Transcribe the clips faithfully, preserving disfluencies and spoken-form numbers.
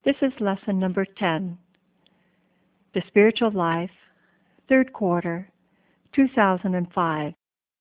This is lesson number ten, The Spiritual Life, third quarter, two thousand five.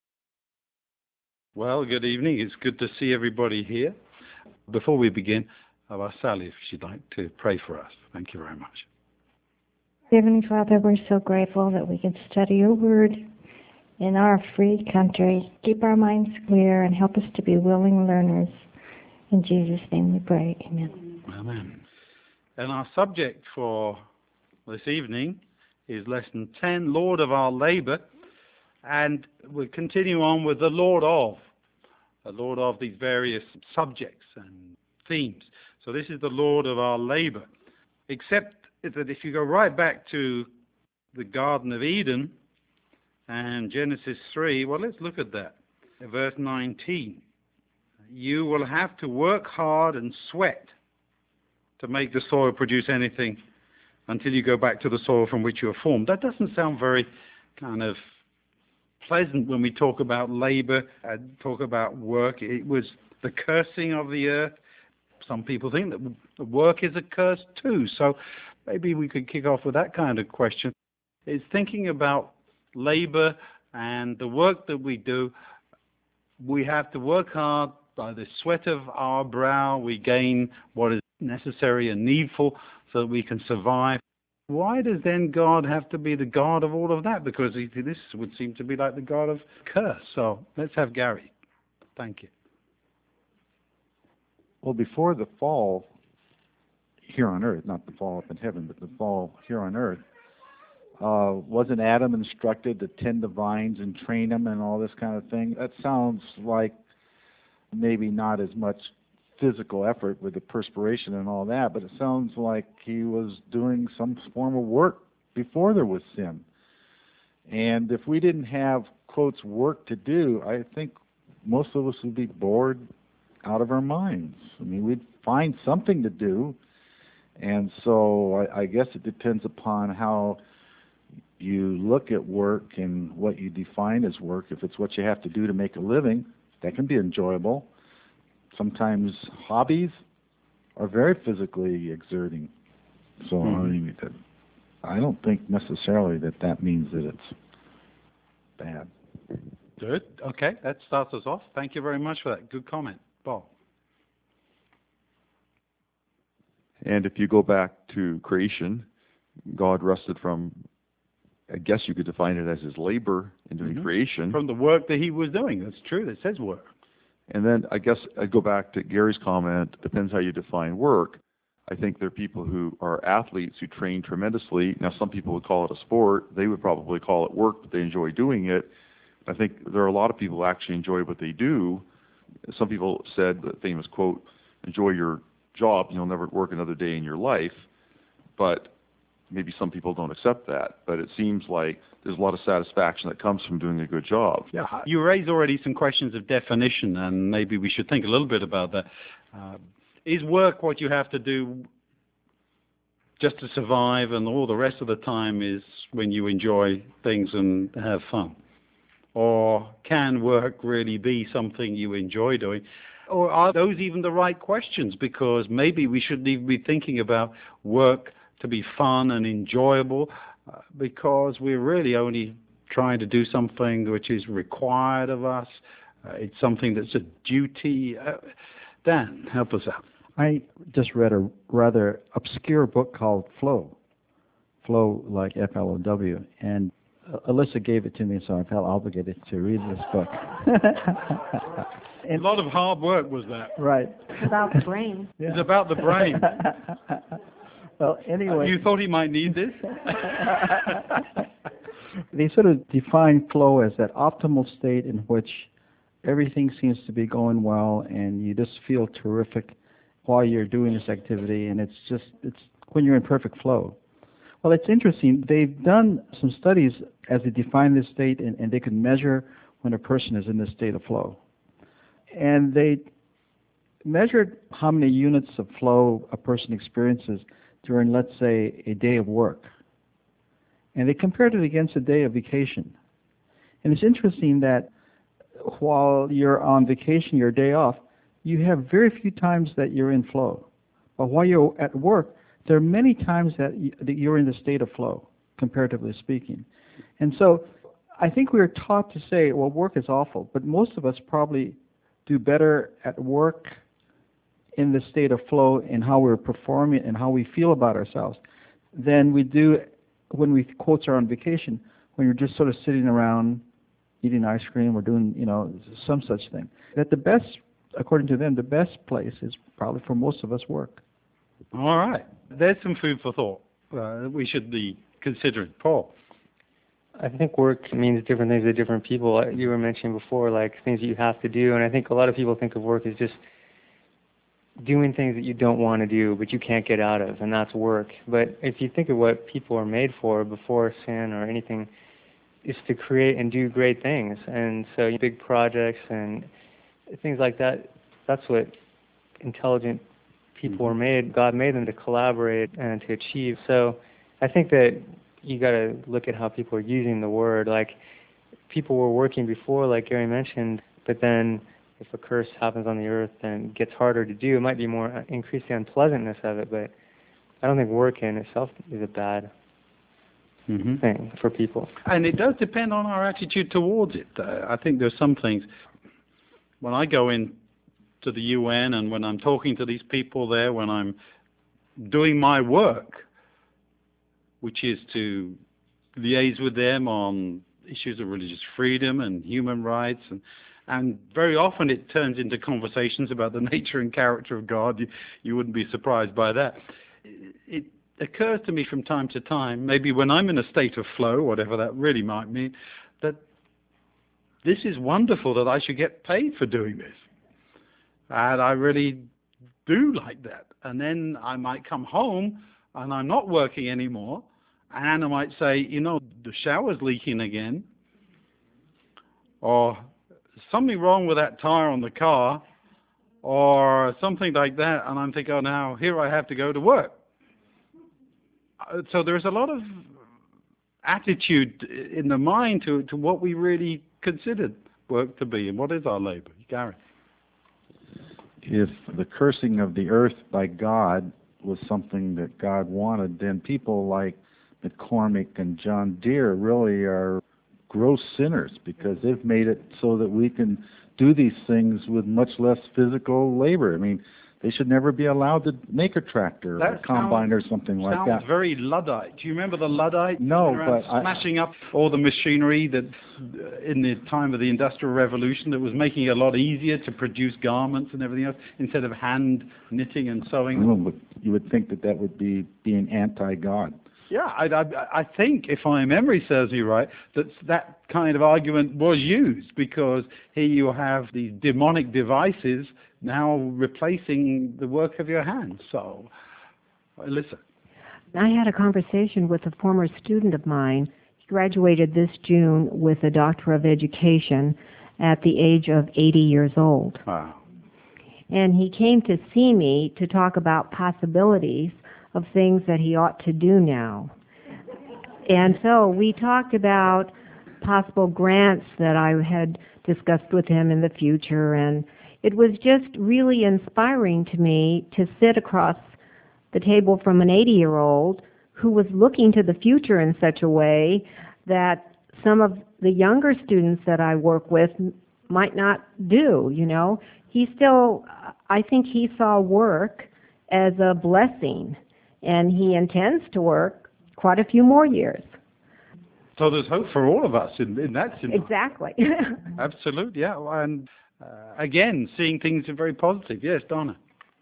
Well, good evening. It's good to see everybody here. Before we begin, I'll ask Sally if she'd like to pray for us. Thank you very much. Heavenly Father, we're so grateful that we can study your word in our free country. Keep our minds clear and help us to be willing learners. In Jesus' name we pray. Amen. Amen. And our subject for this evening is lesson ten, Lord of our labor. And we'll continue on with the Lord of, the Lord of these various subjects and themes. So this is the Lord of our labor. Except that if you go right back to the Garden of Eden and Genesis three, well, let's look at that. Verse nineteen. You will have to work hard and sweat to make the soil produce anything until you go back to the soil from which you were formed. That doesn't sound very kind of pleasant when we talk about labor and talk about work. It was the cursing of the earth. Some people think that work is a curse too. So maybe we could kick off with that kind of question. It's thinking about labor and the work that we do. We have to work hard. By the sweat of our brow, we gain what is necessary and needful so that we can survive. Why does then God have to be the God of all of that? Because he, this would seem to be like the God of curse. So let's have Gary. Thank you. Well, before the fall here on earth, not the fall up in heaven, but the fall here on earth, uh, wasn't Adam instructed to tend the vines and train them and all this kind of thing? That sounds like maybe not as much physical effort with the perspiration and all that, but it sounds like he was doing some form of work before there was sin. And if we didn't have, quotes, work to do, I think most of us would be bored out of our minds. I mean, we'd find something to do. And so I, I guess it depends upon how you look at work and what you define as work. If it's what you have to do to make a living, that can be enjoyable. Sometimes hobbies are very physically exerting. So mm-hmm. I mean, I don't think necessarily that that means that it's bad. Good. Okay, that starts us off. Thank you very much for that. Good comment. Bob. And if you go back to creation, God rested from, I guess you could define it as his labor in doing mm-hmm. creation. From the work that he was doing. That's true. It says work. And then I guess I'd go back to Gary's comment, depends how you define work. I think there are people who are athletes who train tremendously. Now, some people would call it a sport. They would probably call it work, but they enjoy doing it. I think there are a lot of people who actually enjoy what they do. Some people said the famous quote, enjoy your job, you'll never work another day in your life. But maybe some people don't accept that, but it seems like there's a lot of satisfaction that comes from doing a good job. Yeah, you raised already some questions of definition, and maybe we should think a little bit about that. Uh, is work what you have to do just to survive, and all the rest of the time is when you enjoy things and have fun? Or can work really be something you enjoy doing? Or are those even the right questions? Because maybe we shouldn't even be thinking about work to be fun and enjoyable, uh, because we're really only trying to do something which is required of us. Uh, it's something that's a duty. Uh, Dan, help us out. I just read a rather obscure book called Flow. Flow, like F L O W. And uh, Alyssa gave it to me, so I felt obligated to read this book. A lot of hard work was that. Right. It's about the brain. Yeah. It's about the brain. Well, anyway. You thought he might need this? They sort of define flow as that optimal state in which everything seems to be going well and you just feel terrific while you're doing this activity, and it's just, it's when you're in perfect flow. Well, it's interesting. They've done some studies as they define this state, and, and they can measure when a person is in this state of flow. And they measured how many units of flow a person experiences during, let's say, a day of work. And they compared it against a day of vacation. And it's interesting that while you're on vacation, your day off, you have very few times that you're in flow. But while you're at work, there are many times that, y- that you're in the state of flow, comparatively speaking. And so I think we are taught to say, well, work is awful, but most of us probably do better at work in the state of flow in how we're performing and how we feel about ourselves than we do when we, quotes, are on vacation, when you're just sort of sitting around eating ice cream or doing, you know, some such thing. That the best, according to them, the best place is probably for most of us work. All right. There's some food for thought uh, we should be considering. Paul? I think work means different things to different people. Like you were mentioning before, like things that you have to do, and I think a lot of people think of work as just doing things that you don't want to do, but you can't get out of, and that's work. But if you think of what people are made for before sin or anything, is to create and do great things. And so big projects and things like that, that's what intelligent people are made. God made them to collaborate and to achieve. So I think that you got to look at how people are using the word. Like people were working before, like Gary mentioned, but then if a curse happens on the earth and it gets harder to do, it might be more increase the unpleasantness of it. But I don't think work in itself is a bad mm-hmm. thing for people. And it does depend on our attitude towards it. Uh, I think there's some things. When I go in to the U N and when I'm talking to these people there, when I'm doing my work, which is to liaise with them on issues of religious freedom and human rights, and and very often it turns into conversations about the nature and character of God. You, you wouldn't be surprised by that. It, it occurs to me from time to time, maybe when I'm in a state of flow, whatever that really might mean, that this is wonderful that I should get paid for doing this. And I really do like that. And then I might come home and I'm not working anymore, and I might say, you know, the shower's leaking again, or something wrong with that tire on the car, or something like that, and I'm thinking, oh, now here I have to go to work. So there's a lot of attitude in the mind to, to what we really considered work to be, and what is our labor. Gary? If the cursing of the earth by God was something that God wanted, then people like McCormick and John Deere really are gross sinners, because they've made it so that we can do these things with much less physical labor. I mean, they should never be allowed to make a tractor That or a combine sounds, or something like sounds that. very Luddite. Do you remember the Luddite? No, around but I- smashing up all the machinery that, uh, in the time of the Industrial Revolution, that was making it a lot easier to produce garments and everything else instead of hand knitting and sewing. Well, but you would think that that would be being anti-God. Yeah, I, I, I think, if my memory serves me right, that that kind of argument was used, because here you have these demonic devices now replacing the work of your hands. So, listen. I had a conversation with a former student of mine. He graduated this June with a Doctor of Education at the age of eighty years old. Wow. And he came to see me to talk about possibilities of things that he ought to do now. And so we talked about possible grants that I had discussed with him in the future, and it was just really inspiring to me to sit across the table from an eighty-year-old who was looking to the future in such a way that some of the younger students that I work with might not do, you know. He still, I think he saw work as a blessing, and he intends to work quite a few more years. So there's hope for all of us in, in that sense. Exactly. Absolutely, yeah. And uh, again, seeing things are very positive. Yes, Donna.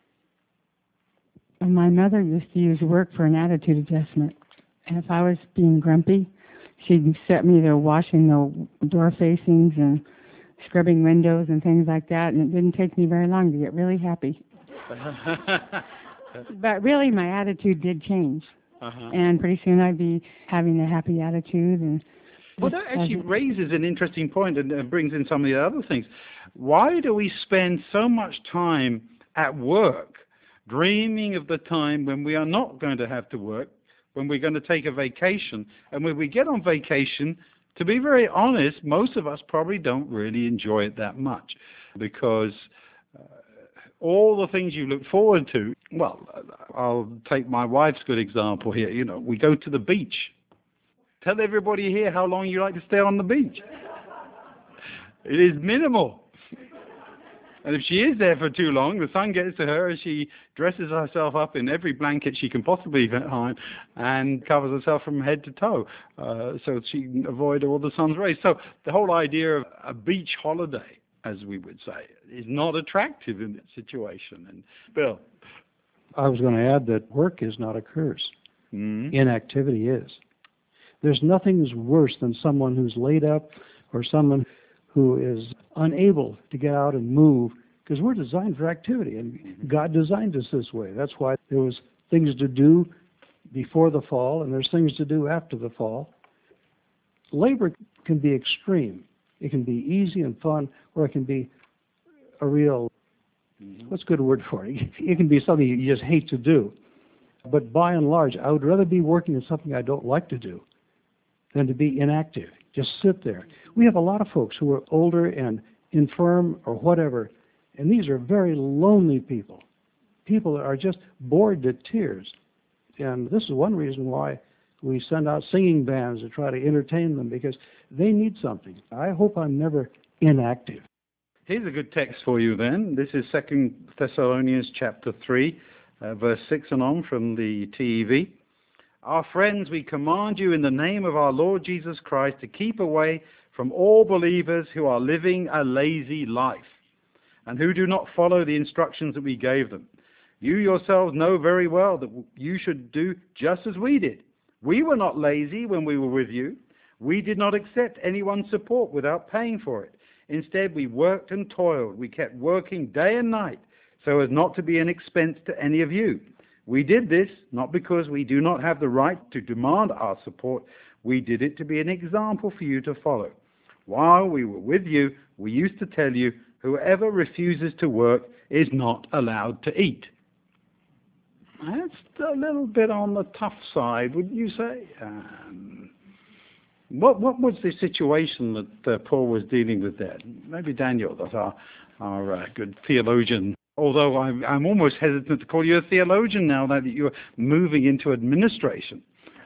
And my mother used to use work for an attitude adjustment. And if I was being grumpy, she'd set me to washing the door facings and scrubbing windows and things like that. And it didn't take me very long to get really happy. But really, my attitude did change. Uh-huh. And pretty soon I'd be having a happy attitude. And well, that actually raises an interesting point and uh, brings in some of the other things. Why do we spend so much time at work dreaming of the time when we are not going to have to work, when we're going to take a vacation? And when we get on vacation, to be very honest, most of us probably don't really enjoy it that much, because uh, all the things you look forward to. Well, I'll take my wife's good example here. You know, we go to the beach. Tell everybody here how long you like to stay on the beach. It is minimal. And if she is there for too long, the sun gets to her as she dresses herself up in every blanket she can possibly find and covers herself from head to toe uh, so she can avoid all the sun's rays. So the whole idea of a beach holiday, as we would say, is not attractive in that situation. And Bill? I was going to add that work is not a curse. Mm-hmm. Inactivity is. There's nothing worse than someone who's laid up or someone who is unable to get out and move, because we're designed for activity, and God designed us this way. That's why there was things to do before the fall, and there's things to do after the fall. Labor can be extreme. It can be easy and fun, or it can be a real, what's a good word for it? It can be something you just hate to do. But by and large, I would rather be working on something I don't like to do than to be inactive. Just sit there. We have a lot of folks who are older and infirm or whatever, and these are very lonely people. People that are just bored to tears. And this is one reason why we send out singing bands to try to entertain them, because they need something. I hope I'm never inactive. Here's a good text for you then. This is Second Thessalonians chapter three, uh, verse six and on from the T E V. Our friends, we command you in the name of our Lord Jesus Christ to keep away from all believers who are living a lazy life and who do not follow the instructions that we gave them. You yourselves know very well that you should do just as we did. We were not lazy when we were with you. We did not accept anyone's support without paying for it. Instead, we worked and toiled. We kept working day and night so as not to be an expense to any of you. We did this not because we do not have the right to demand our support. We did it to be an example for you to follow. While we were with you, we used to tell you, whoever refuses to work is not allowed to eat. That's a little bit on the tough side, wouldn't you say? Um, what what was the situation that uh, Paul was dealing with there? Maybe Daniel, that's our, our uh, good theologian. Although I'm, I'm almost hesitant to call you a theologian now that you're moving into administration.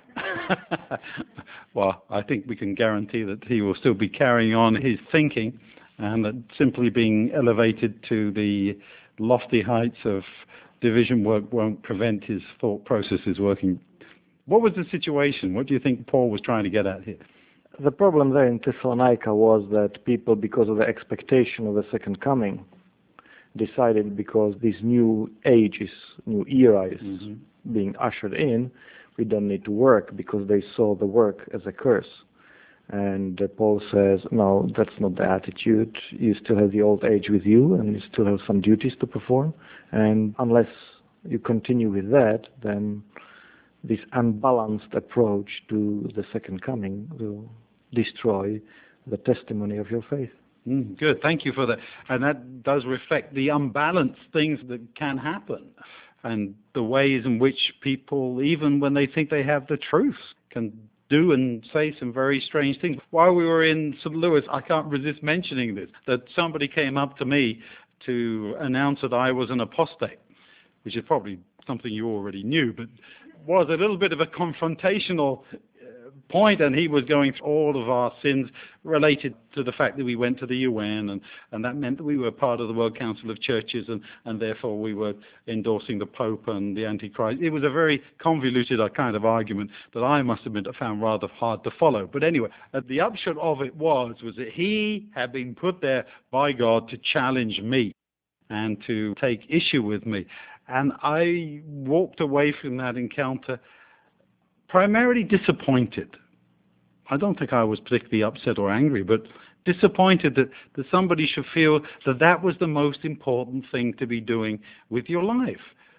Well, I think we can guarantee that he will still be carrying on his thinking, and that simply being elevated to the lofty heights of division work won't prevent his thought processes working. What was the situation? What do you think Paul was trying to get at here? The problem there in Thessalonica was that people, because of the expectation of the second coming, decided because this new age is, new era is mm-hmm. being ushered in, we don't need to work, because they saw the work as a curse. And uh, Paul says, no, that's not the attitude. You still have the old age with you, and you still have some duties to perform. And unless you continue with that, then this unbalanced approach to the second coming will destroy the testimony of your faith. Mm, good, thank you for that. And that does reflect the unbalanced things that can happen, and the ways in which people, even when they think they have the truth, can do and say some very strange things. While we were in Saint Louis, I can't resist mentioning this, that somebody came up to me to announce that I was an apostate, which is probably something you already knew, but was a little bit of a confrontational point, and he was going through all of our sins related to the fact that we went to the U N, and, and that meant that we were part of the World Council of Churches, and, and therefore we were endorsing the Pope and the Antichrist. It was a very convoluted kind of argument that I must admit I found rather hard to follow. But anyway, the upshot of it was, was that he had been put there by God to challenge me and to take issue with me. And I walked away from that encounter primarily disappointed. I don't think I was particularly upset or angry, but disappointed that, that somebody should feel that that was the most important thing to be doing with your life.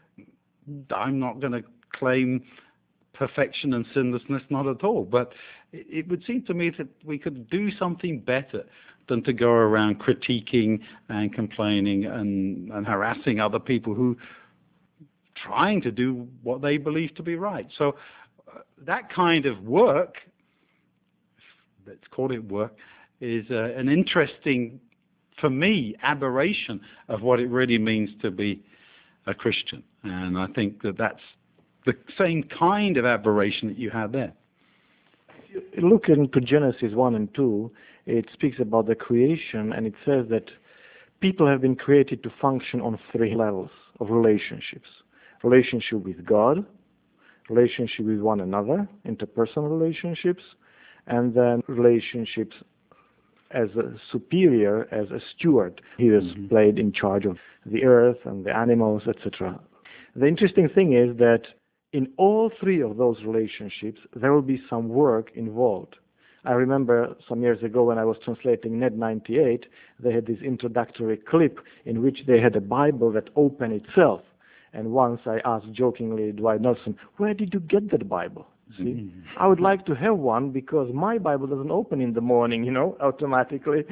I'm not going to claim perfection and sinlessness, not at all, but it, it would seem to me that we could do something better than to go around critiquing and complaining and, and harassing other people who are trying to do what they believe to be right. So uh, that kind of work, let's call it work, is uh, an interesting for me, aberration of what it really means to be a Christian. And I think that that's the same kind of aberration that you had there. Look into Genesis one and two, it speaks about the creation, and it says that people have been created to function on three levels of relationships. Relationship with God, relationship with one another, interpersonal relationships, and then relationships as a superior, as a steward. He was mm-hmm. placed in charge of the earth and the animals, et cetera. The interesting thing is that in all three of those relationships, there will be some work involved. I remember some years ago when I was translating N E D ninety-eight, they had this introductory clip in which they had a Bible that opened itself. And once I asked jokingly Dwight Nelson, where did you get that Bible? See, mm-hmm. I would like to have one because my Bible doesn't open in the morning, you know, automatically.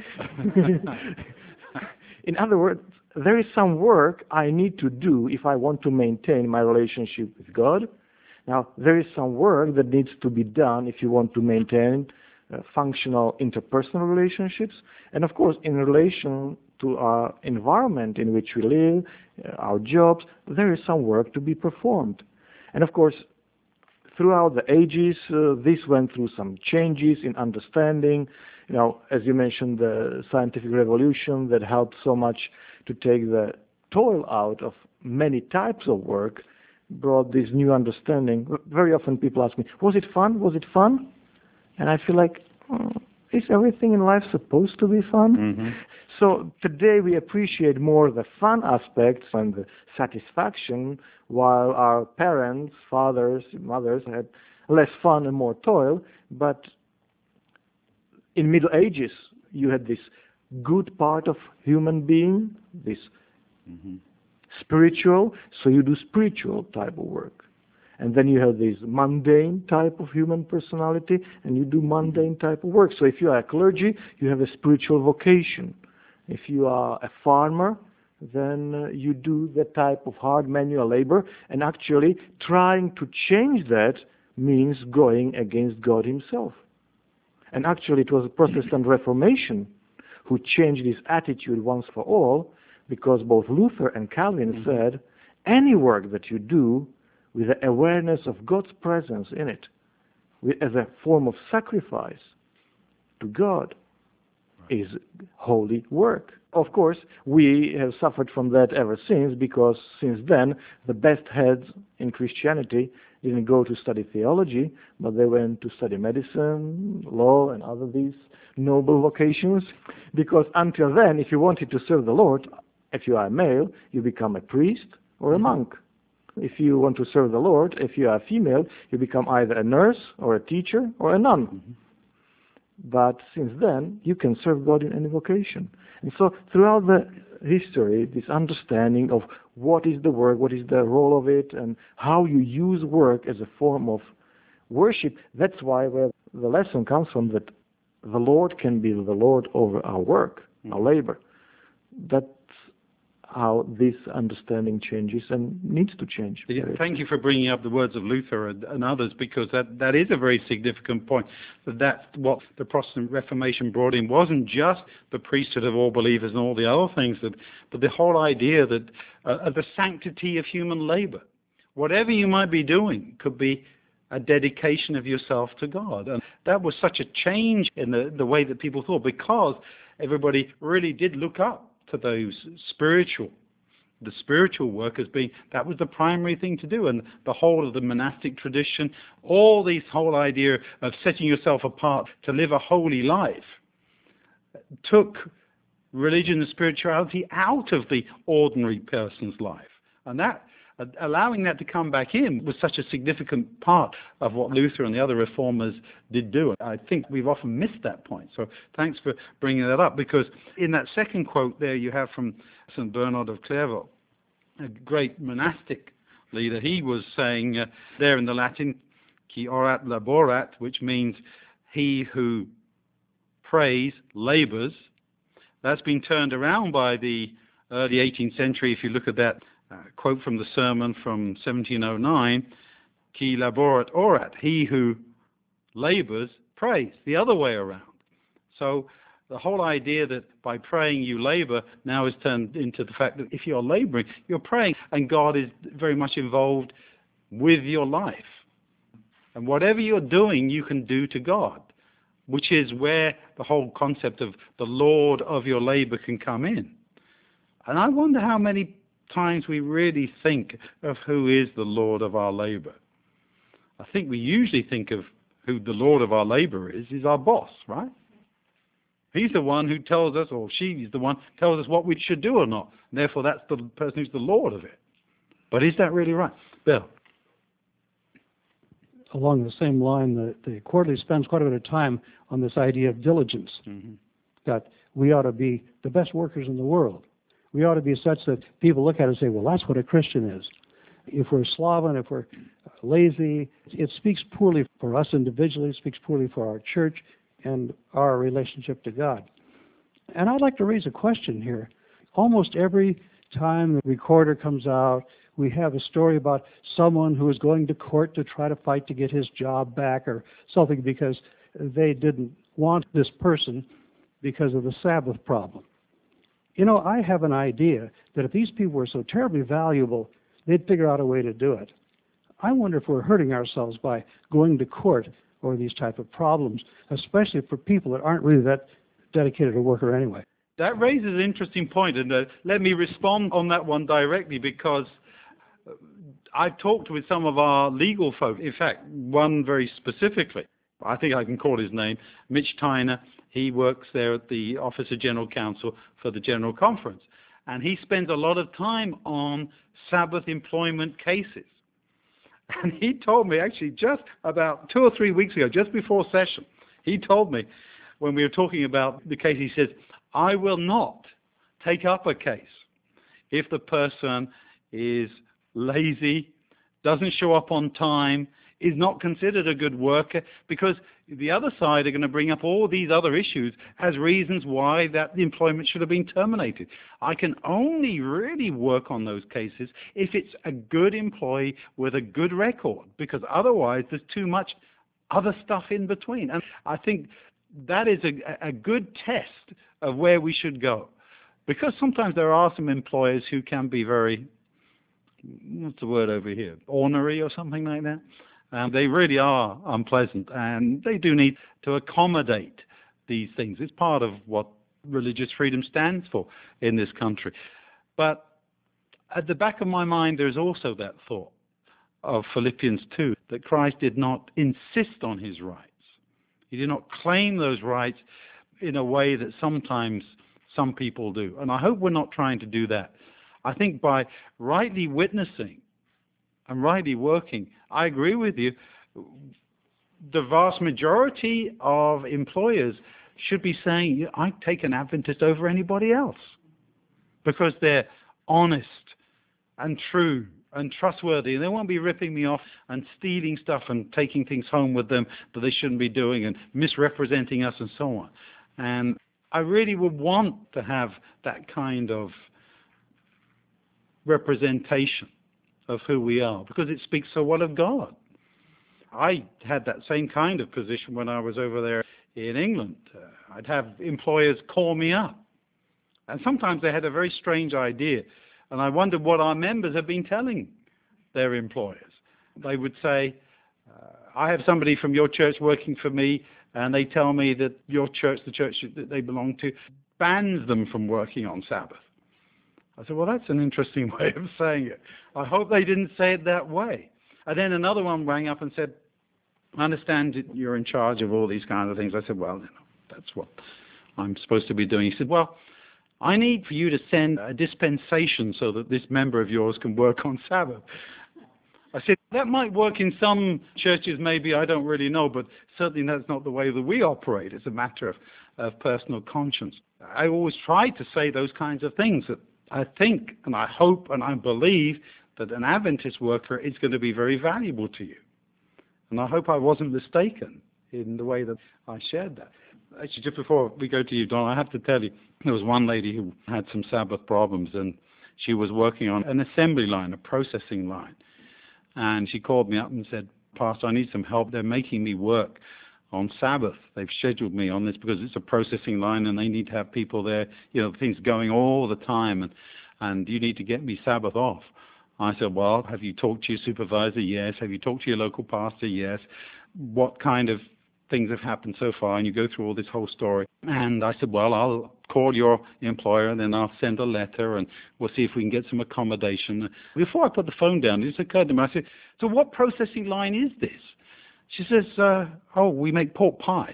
In other words, there is some work I need to do if I want to maintain my relationship with God. Now, there is some work that needs to be done if you want to maintain uh, functional interpersonal relationships. And of course, in relation to our environment in which we live, uh, our jobs, there is some work to be performed. And of course, throughout the ages, uh, this went through some changes in understanding. You know, as you mentioned, the scientific revolution that helped so much to take the toil out of many types of work brought this new understanding. Very often people ask me, was it fun? Was it fun? And I feel like, oh, is everything in life supposed to be fun? Mm-hmm. So today we appreciate more the fun aspects and the satisfaction, while our parents, fathers, mothers had less fun and more toil. But in Middle Ages, you had this good part of human being, this mm-hmm. spiritual, so you do spiritual type of work. And then you have this mundane type of human personality, and you do mundane type of work. So if you are a clergy, you have a spiritual vocation. If you are a farmer, then uh, you do that type of hard manual labor, and actually trying to change that means going against God himself. And actually it was the Protestant Reformation who changed this attitude once for all, because both Luther and Calvin mm-hmm. said, any work that you do with the awareness of God's presence in it, as a form of sacrifice to God, is holy work. Of course, we have suffered from that ever since, because since then, the best heads in Christianity didn't go to study theology, but they went to study medicine, law, and other these noble vocations. Because until then, if you wanted to serve the Lord, if you are a male, you become a priest or a mm-hmm. monk. If you want to serve the Lord, if you are a female, you become either a nurse or a teacher or a nun. Mm-hmm. But since then, you can serve God in any vocation. And so throughout the history, this understanding of what is the work, what is the role of it, and how you use work as a form of worship, that's why where the lesson comes from, that the Lord can be the Lord over our work, mm-hmm. our labor. That's how this understanding changes and needs to change. Yeah, thank you for bringing up the words of Luther and, and others, because that, that is a very significant point. That that's what the Protestant Reformation brought in wasn't just the priesthood of all believers and all the other things, that, but the whole idea that uh, the sanctity of human labor. Whatever you might be doing could be a dedication of yourself to God. And that was such a change in the, the way that people thought, because everybody really did look up to those spiritual, the spiritual work as being, that was the primary thing to do. And the whole of the monastic tradition, all this whole idea of setting yourself apart to live a holy life, took religion and spirituality out of the ordinary person's life. And that, allowing that to come back in was such a significant part of what Luther and the other reformers did do. I think we've often missed that point. So thanks for bringing that up, because in that second quote there you have from Saint Bernard of Clairvaux, a great monastic leader. He was saying uh, there in the Latin, qui orat laborat, which means he who prays labors. That's been turned around by the early eighteenth century. If you look at that Uh, quote from the sermon from seventeen oh nine, qui laborat orat, he who labors prays, the other way around. So The whole idea that by praying you labor now is turned into the fact that if you're laboring, you're praying, and God is very much involved with your life. And whatever you're doing, you can do to God, which is where the whole concept of the Lord of your labor can come in. And I wonder how many times we really think of who is the Lord of our labor. I think we usually think of who the Lord of our labor is, is our boss, right? He's the one who tells us, or she's the one who tells us what we should do or not. And therefore, that's the person who's the Lord of it. But is that really right? Bill? Along the same line, the, the quarterly spends quite a bit of time on this idea of diligence, mm-hmm. that we ought to be the best workers in the world. We ought to be such that people look at it and say, well, that's what a Christian is. If we're sloven, if we're lazy, it speaks poorly for us individually, it speaks poorly for our church and our relationship to God. And I'd like to raise a question here. Almost every time the recorder comes out, we have a story about someone who is going to court to try to fight to get his job back or something because they didn't want this person because of the Sabbath problem. You know, I have an idea that if these people were so terribly valuable, they'd figure out a way to do it. I wonder if we're hurting ourselves by going to court over these type of problems, especially for people that aren't really that dedicated a worker anyway. That raises an interesting point, and uh, let me respond on that one directly, because I've talked with some of our legal folk, in fact, one very specifically. I think I can call his name, Mitch Tyner. He works there at the Office of General Counsel for the General Conference. And he spends a lot of time on Sabbath employment cases. And he told me, actually, just about two or three weeks ago, just before session, he told me, when we were talking about the case, he says, I will not take up a case if the person is lazy, doesn't show up on time, is not considered a good worker, because the other side are going to bring up all these other issues as reasons why that employment should have been terminated. I can only really work on those cases if it's a good employee with a good record, because otherwise there's too much other stuff in between. And I think that is a, a good test of where we should go, because sometimes there are some employers who can be very, what's the word over here, ornery or something like that. Um, they really are unpleasant, and they do need to accommodate these things. It's part of what religious freedom stands for in this country. But at the back of my mind, there's also that thought of Philippians two, that Christ did not insist on his rights. He did not claim those rights in a way that sometimes some people do. And I hope we're not trying to do that. I think by rightly witnessing and rightly working, I agree with you, the vast majority of employers should be saying, I take an Adventist over anybody else, because they're honest and true and trustworthy, and they won't be ripping me off and stealing stuff and taking things home with them that they shouldn't be doing and misrepresenting us and so on. And I really would want to have that kind of representation of who we are, because it speaks so well of God. I had that same kind of position when I was over there in England. Uh, I'd have employers call me up, and sometimes they had a very strange idea, and I wondered what our members have been telling their employers. They would say, uh, I have somebody from your church working for me, and they tell me that your church, the church that they belong to, bans them from working on Sabbath. I said, well, that's an interesting way of saying it. I hope they didn't say it that way. And then another one rang up and said, I understand that you're in charge of all these kind of things. I said, well, you know, that's what I'm supposed to be doing. He said, well, I need for you to send a dispensation so that this member of yours can work on Sabbath. I said, that might work in some churches, maybe, I don't really know, but certainly that's not the way that we operate. It's a matter of, of personal conscience. I always try to say those kinds of things, that I think and I hope and I believe that an Adventist worker is going to be very valuable to you. And I hope I wasn't mistaken in the way that I shared that. Actually, just before we go to you, Don, I have to tell you, there was one lady who had some Sabbath problems, and she was working on an assembly line, a processing line. And she called me up and said, Pastor, I need some help. They're making me work on Sabbath. They've scheduled me on this because it's a processing line and they need to have people there, you know, things going all the time, and, and you need to get me Sabbath off. I said, well, have you talked to your supervisor? Yes. Have you talked to your local pastor? Yes. What kind of things have happened so far? And you go through all this whole story. And I said, well, I'll call your employer and then I'll send a letter and we'll see if we can get some accommodation. Before I put the phone down, it just occurred to me, I said, so what processing line is this? She says, uh, oh, we make pork pies.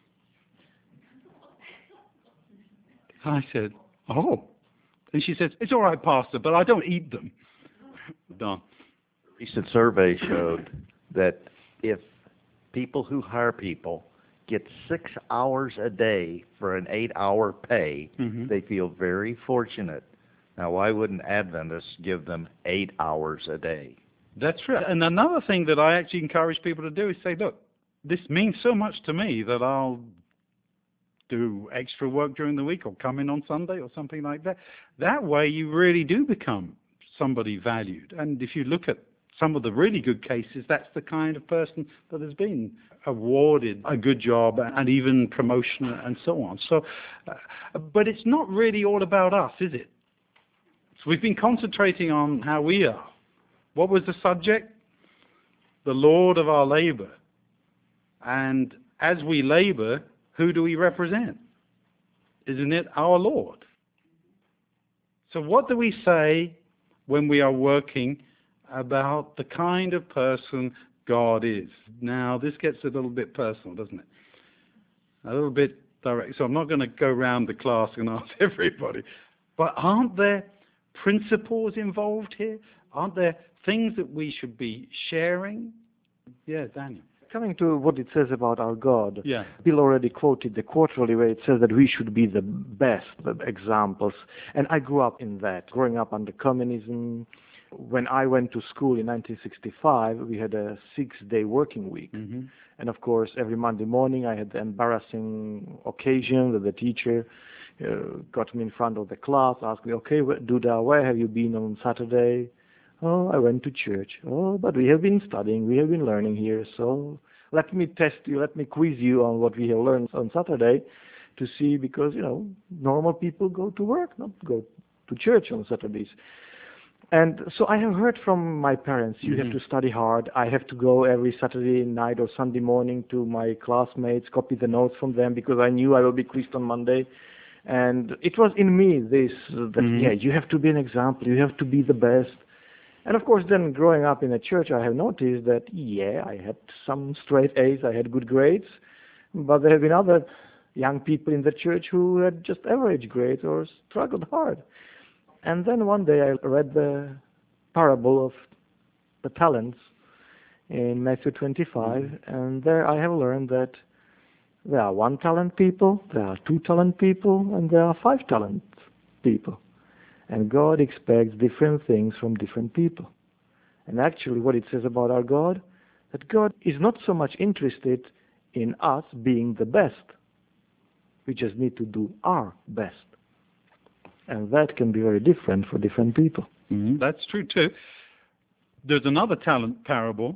I said, oh. And she says, it's all right, Pastor, but I don't eat them. Done. A recent survey showed that if people who hire people get six hours a day for an eight-hour pay, mm-hmm. they feel very fortunate. Now, why wouldn't Adventists give them eight hours a day? That's true. And another thing that I actually encourage people to do is say, look, this means so much to me that I'll do extra work during the week or come in on Sunday or something like that. That way you really do become somebody valued. And if you look at some of the really good cases, that's the kind of person that has been awarded a good job and even promotion and so on. So, uh, but it's not really all about us, is it? So we've been concentrating on how we are. What was the subject? The Lord of our labor. And as we labor, who do we represent? Isn't it our Lord? So what do we say when we are working about the kind of person God is? Now, this gets a little bit personal, doesn't it? A little bit direct. So I'm not going to go around the class and ask everybody. But aren't there principles involved here? Aren't there things that we should be sharing? Yeah, Daniel. Coming to what it says about our God, yeah. Bill already quoted the quarterly where it says that we should be the best examples. And I grew up in that, growing up under communism. When I went to school in nineteen sixty-five, we had a six-day working week. Mm-hmm. And of course, every Monday morning I had the embarrassing occasion that the teacher uh, got me in front of the class, asked me, okay, Duda, where have you been on Saturday? Oh, I went to church. Oh, but we have been studying, we have been learning here, so let me test you, let me quiz you on what we have learned on Saturday to see, because, you know, normal people go to work, not go to church on Saturdays. And so I have heard from my parents, you mm-hmm. have to study hard. I have to go every Saturday night or Sunday morning to my classmates, copy the notes from them, because I knew I will be quizzed on Monday. And it was in me, this, that, mm-hmm. yeah, you have to be an example, you have to be the best. And of course, then growing up in a church, I have noticed that, yeah, I had some straight A's, I had good grades, but there have been other young people in the church who had just average grades or struggled hard. And then one day I read the parable of the talents in Matthew twenty-five, mm-hmm. and there I have learned that there are one talent people, there are two talent people, and there are five talent people. And God expects different things from different people. And actually what it says about our God, that God is not so much interested in us being the best. We just need to do our best. And that can be very different for different people. Mm-hmm. That's true too. There's another talent parable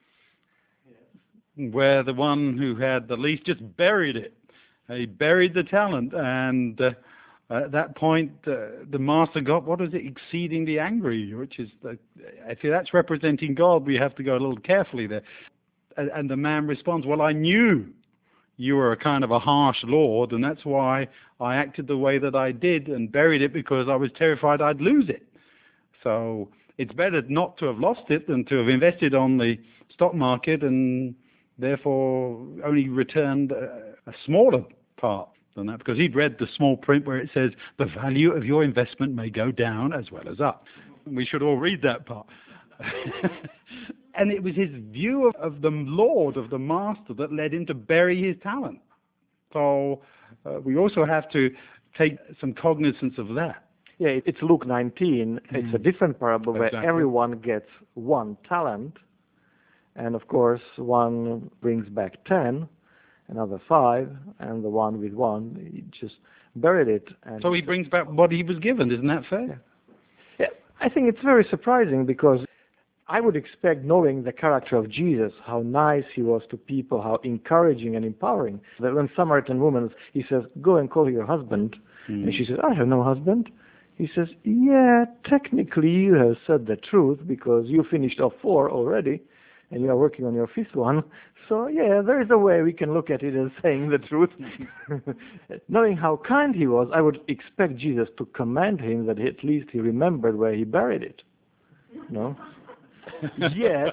where the one who had the least just buried it. He buried the talent, and uh, at that point, uh, the master got, what is it, exceedingly angry, which is, the, if that's representing God, we have to go a little carefully there. And, and the man responds, well, I knew you were a kind of a harsh Lord, and that's why I acted the way that I did and buried it, because I was terrified I'd lose it. So it's better not to have lost it than to have invested on the stock market and therefore only returned a, a smaller part than that, because he'd read the small print where it says the value of your investment may go down as well as up. We should all read that part. And it was his view of, of the Lord, of the Master, that led him to bury his talent. So uh, we also have to take some cognizance of that. Yeah, it's Luke nineteen. Mm. It's a different parable exactly. where everyone gets one talent, and of course one brings back ten, another five, and the one with one, he just buried it. And so he brings back what he was given. Isn't that fair? Yeah. Yeah, I think it's very surprising, because I would expect, knowing the character of Jesus, how nice he was to people, how encouraging and empowering, that when Samaritan woman, he says, go and call your husband. Mm. And she says, I have no husband. He says, yeah, technically you have said the truth because you finished off four already and you are working on your fifth one. So yeah, there is a way we can look at it as saying the truth. Knowing how kind he was, I would expect Jesus to commend him that at least he remembered where he buried it. No? Yet,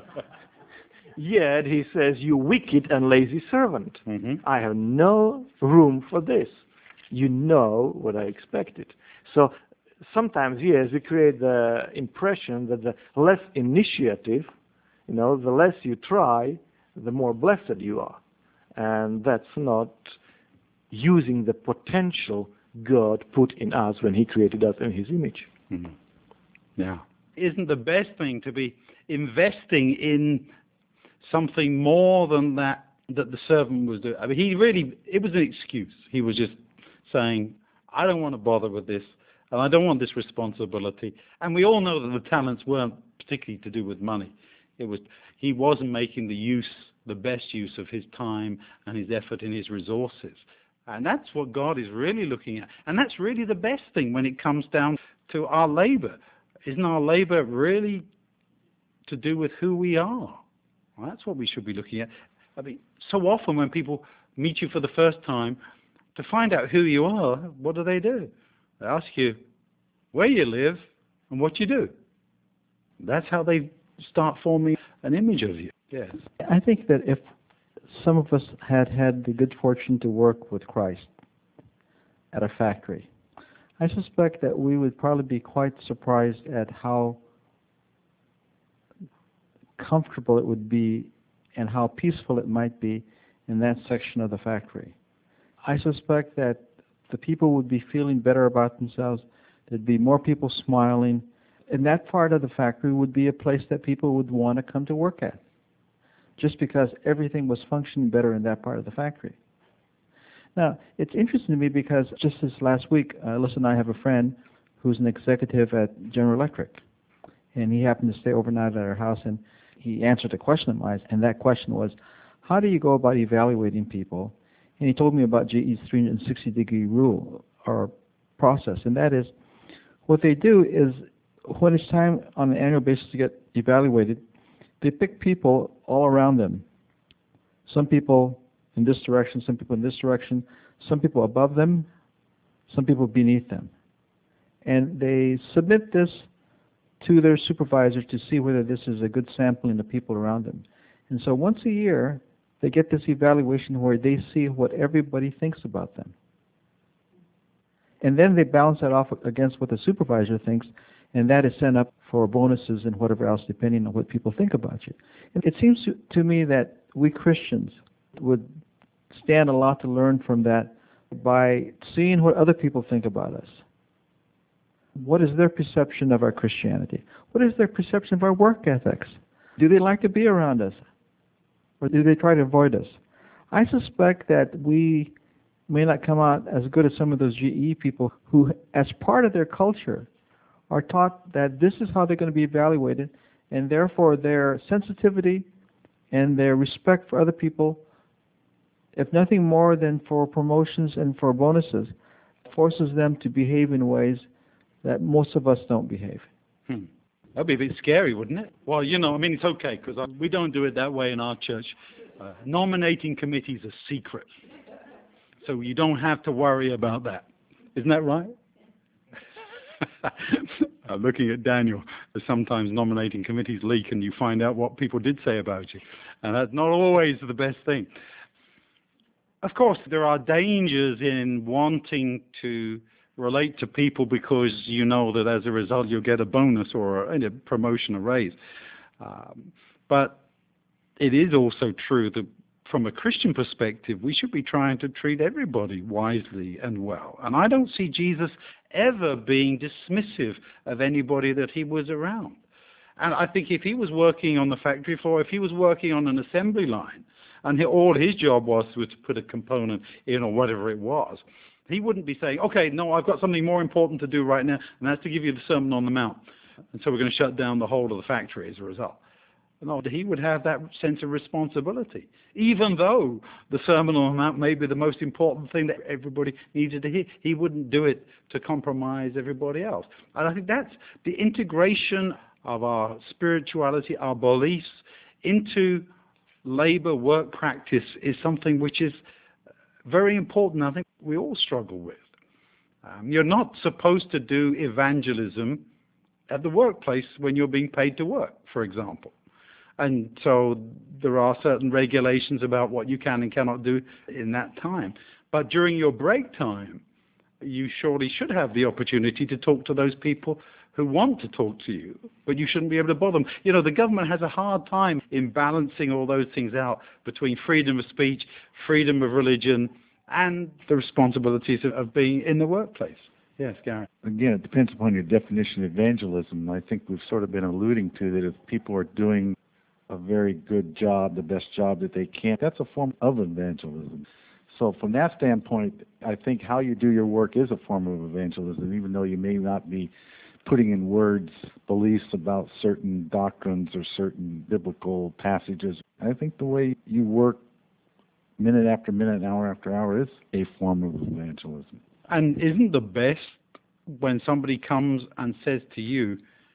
yet he says, you wicked and lazy servant. Mm-hmm. I have no room for this. You know what I expected. So sometimes, yes, we create the impression that the less initiative, you know, the less you try, the more blessed you are. And that's not using the potential God put in us when he created us in his image. Mm-hmm. Yeah. Isn't the best thing to be investing in something more than that that the servant was doing? I mean, he really, it was an excuse. He was just saying, I don't want to bother with this, and I don't want this responsibility. And we all know that the talents weren't particularly to do with money. It was, he wasn't making the use, the best use of his time and his effort and his resources. And that's what God is really looking at. And that's really the best thing when it comes down to our labor. Isn't our labor really to do with who we are? Well, that's what we should be looking at. I mean, so often when people meet you for the first time, to find out who you are, what do they do? They ask you where you live and what you do. That's how they start forming an image of you. Yes. I think that if some of us had had the good fortune to work with Christ at a factory, I suspect that we would probably be quite surprised at how comfortable it would be and how peaceful it might be in that section of the factory. I suspect that the people would be feeling better about themselves. There'd be more people smiling. And that part of the factory would be a place that people would want to come to work at, just because everything was functioning better in that part of the factory. Now, it's interesting to me because just this last week, uh, Alyssa and I have a friend who's an executive at General Electric. And he happened to stay overnight at our house, and he answered a question of mine, and that question was, how do you go about evaluating people? And he told me about G E's three hundred sixty degree rule, or process, and that is, what they do is, when it's time on an annual basis to get evaluated, they pick people all around them. Some people in this direction, some people in this direction, some people above them, some people beneath them. And they submit this to their supervisor to see whether this is a good sampling of people around them. And so once a year, they get this evaluation where they see what everybody thinks about them. And then they balance that off against what the supervisor thinks, and that is sent up for bonuses and whatever else, depending on what people think about you. And it seems to, to me that we Christians would stand a lot to learn from that by seeing what other people think about us. What is their perception of our Christianity? What is their perception of our work ethics? Do they like to be around us? Or do they try to avoid us? I suspect that we may not come out as good as some of those G E people who, as part of their culture, are taught that this is how they're going to be evaluated, and therefore their sensitivity and their respect for other people, if nothing more than for promotions and for bonuses, forces them to behave in ways that most of us don't behave. Hmm. That'd be a bit scary, wouldn't it? Well, you know, I mean, it's okay, because we don't do it that way in our church. Uh, nominating committees are secret, so you don't have to worry about that. Isn't that right? uh, looking at Daniel, sometimes nominating committees leak and you find out what people did say about you. And that's not always the best thing. Of course, there are dangers in wanting to relate to people because you know that as a result you'll get a bonus or a, a promotion, a raise. Um, but it is also true that from a Christian perspective, we should be trying to treat everybody wisely and well. And I don't see Jesus ever being dismissive of anybody that he was around. And I think if he was working on the factory floor, if he was working on an assembly line, and he, all his job was, was to put a component in or whatever it was, he wouldn't be saying, okay, no, I've got something more important to do right now, and that's to give you the Sermon on the Mount. and so we're going to shut down the whole of the factory as a result. No, he would have that sense of responsibility, even though the Sermon on the Mount may be the most important thing that everybody needed to hear. He wouldn't do it to compromise everybody else. And I think that's the integration of our spirituality, our beliefs, into labor work practice is something which is very important. I think we all struggle with. Um, you're not supposed to do evangelism at the workplace when you're being paid to work, for example. And so there are certain regulations about what you can and cannot do in that time. But during your break time, you surely should have the opportunity to talk to those people who want to talk to you, but you shouldn't be able to bother them. You know, the government has a hard time in balancing all those things out between freedom of speech, freedom of religion, and the responsibilities of, of being in the workplace. Yes, Gary. Again, it depends upon your definition of evangelism. I think we've sort of been alluding to that if people are doing a very good job, the best job that they can, that's a form of evangelism. So from that standpoint, I think how you do your work is a form of evangelism, even though you may not be putting in words beliefs about certain doctrines or certain biblical passages. I think the way you work minute after minute, hour after hour is a form of evangelism. And isn't the best when somebody comes and says to you,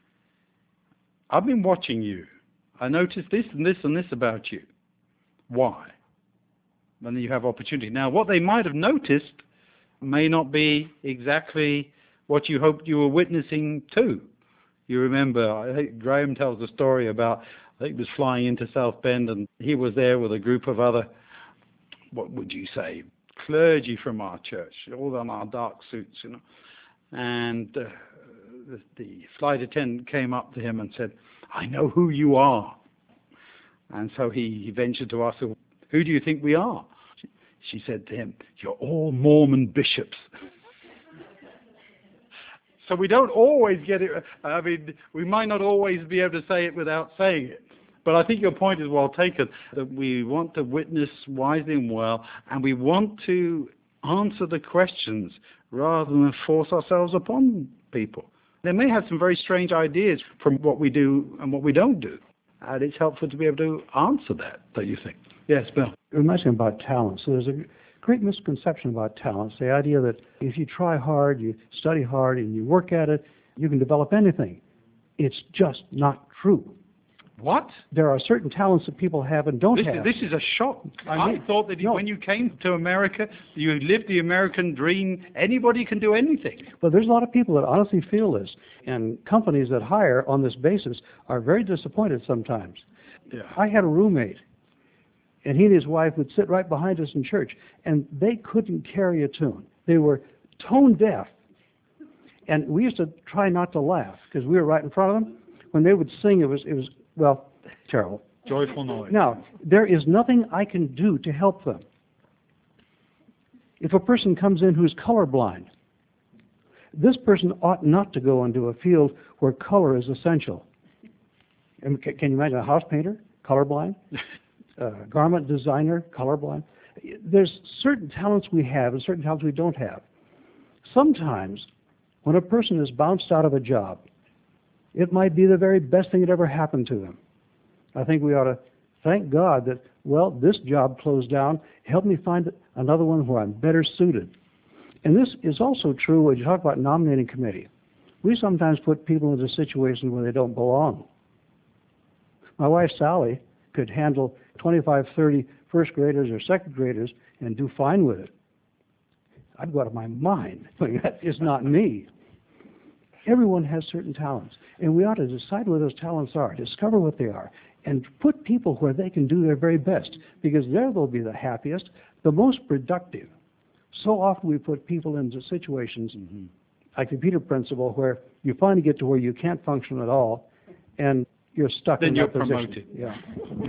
I've been watching you. I noticed this and this and this about you. Why? And then you have opportunity. Now, what they might have noticed may not be exactly what you hoped you were witnessing to. You remember, I think Graham tells a story about, I think he was flying into South Bend and he was there with a group of other, what would you say, clergy from our church, all in our dark suits, you know. And uh, the, the flight attendant came up to him and said, I know who you are. And so he, he ventured to ask her, who do you think we are? She, she said to him, you're all Mormon bishops. So we don't always get it. I mean, we might not always be able to say it without saying it. But I think your point is well taken, that we want to witness wisely and well, and we want to answer the questions rather than force ourselves upon people. They may have some very strange ideas from what we do and what we don't do. And it's helpful to be able to answer that, don't you think? Yes, Bill. It reminds me about talent. So there's a great misconception about talents. The idea that if you try hard, you study hard, and you work at it, you can develop anything. It's just not true. What? There are certain talents that people have and don't this have. Is, this is a shock. I, I mean, thought that no. when you came to America, you lived the American dream. Anybody can do anything. Well, there's a lot of people that honestly feel this, and companies that hire on this basis are very disappointed sometimes. Yeah. I had a roommate, and he and his wife would sit right behind us in church, and they couldn't carry a tune. They were tone deaf, and we used to try not to laugh because we were right in front of them. When they would sing, it was it was well terrible. Joyful noise. Now, there is nothing I can do to help them. If a person comes in who's colorblind, this person ought not to go into a field where color is essential. And can you imagine a house painter, colorblind? A garment designer, colorblind? There's certain talents we have and certain talents we don't have. Sometimes, when a person is bounced out of a job, it might be the very best thing that ever happened to them. I think we ought to thank God that, well, this job closed down. Help me find another one where I'm better suited. And this is also true when you talk about nominating committee. We sometimes put people into situations where they don't belong. My wife, Sally, could handle twenty-five, thirty first graders or second graders and do fine with it. I'd go out of my mind. That is not me. Everyone has certain talents, and we ought to decide what those talents are, discover what they are, and put people where they can do their very best, because there they'll be the happiest, the most productive. So often we put people into situations mm-hmm. like the Peter Principle, where you finally get to where you can't function at all, and you're stuck then in you're that position. Promoted. Yeah.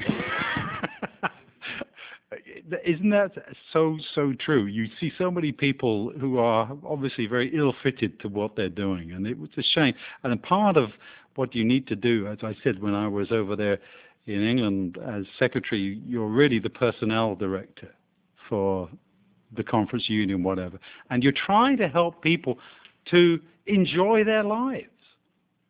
Isn't that so, so true? You see so many people who are obviously very ill-fitted to what they're doing, and it was a shame. And a part of what you need to do, as I said when I was over there in England as secretary, you're really the personnel director for the conference union, whatever. And you're trying to help people to enjoy their lives.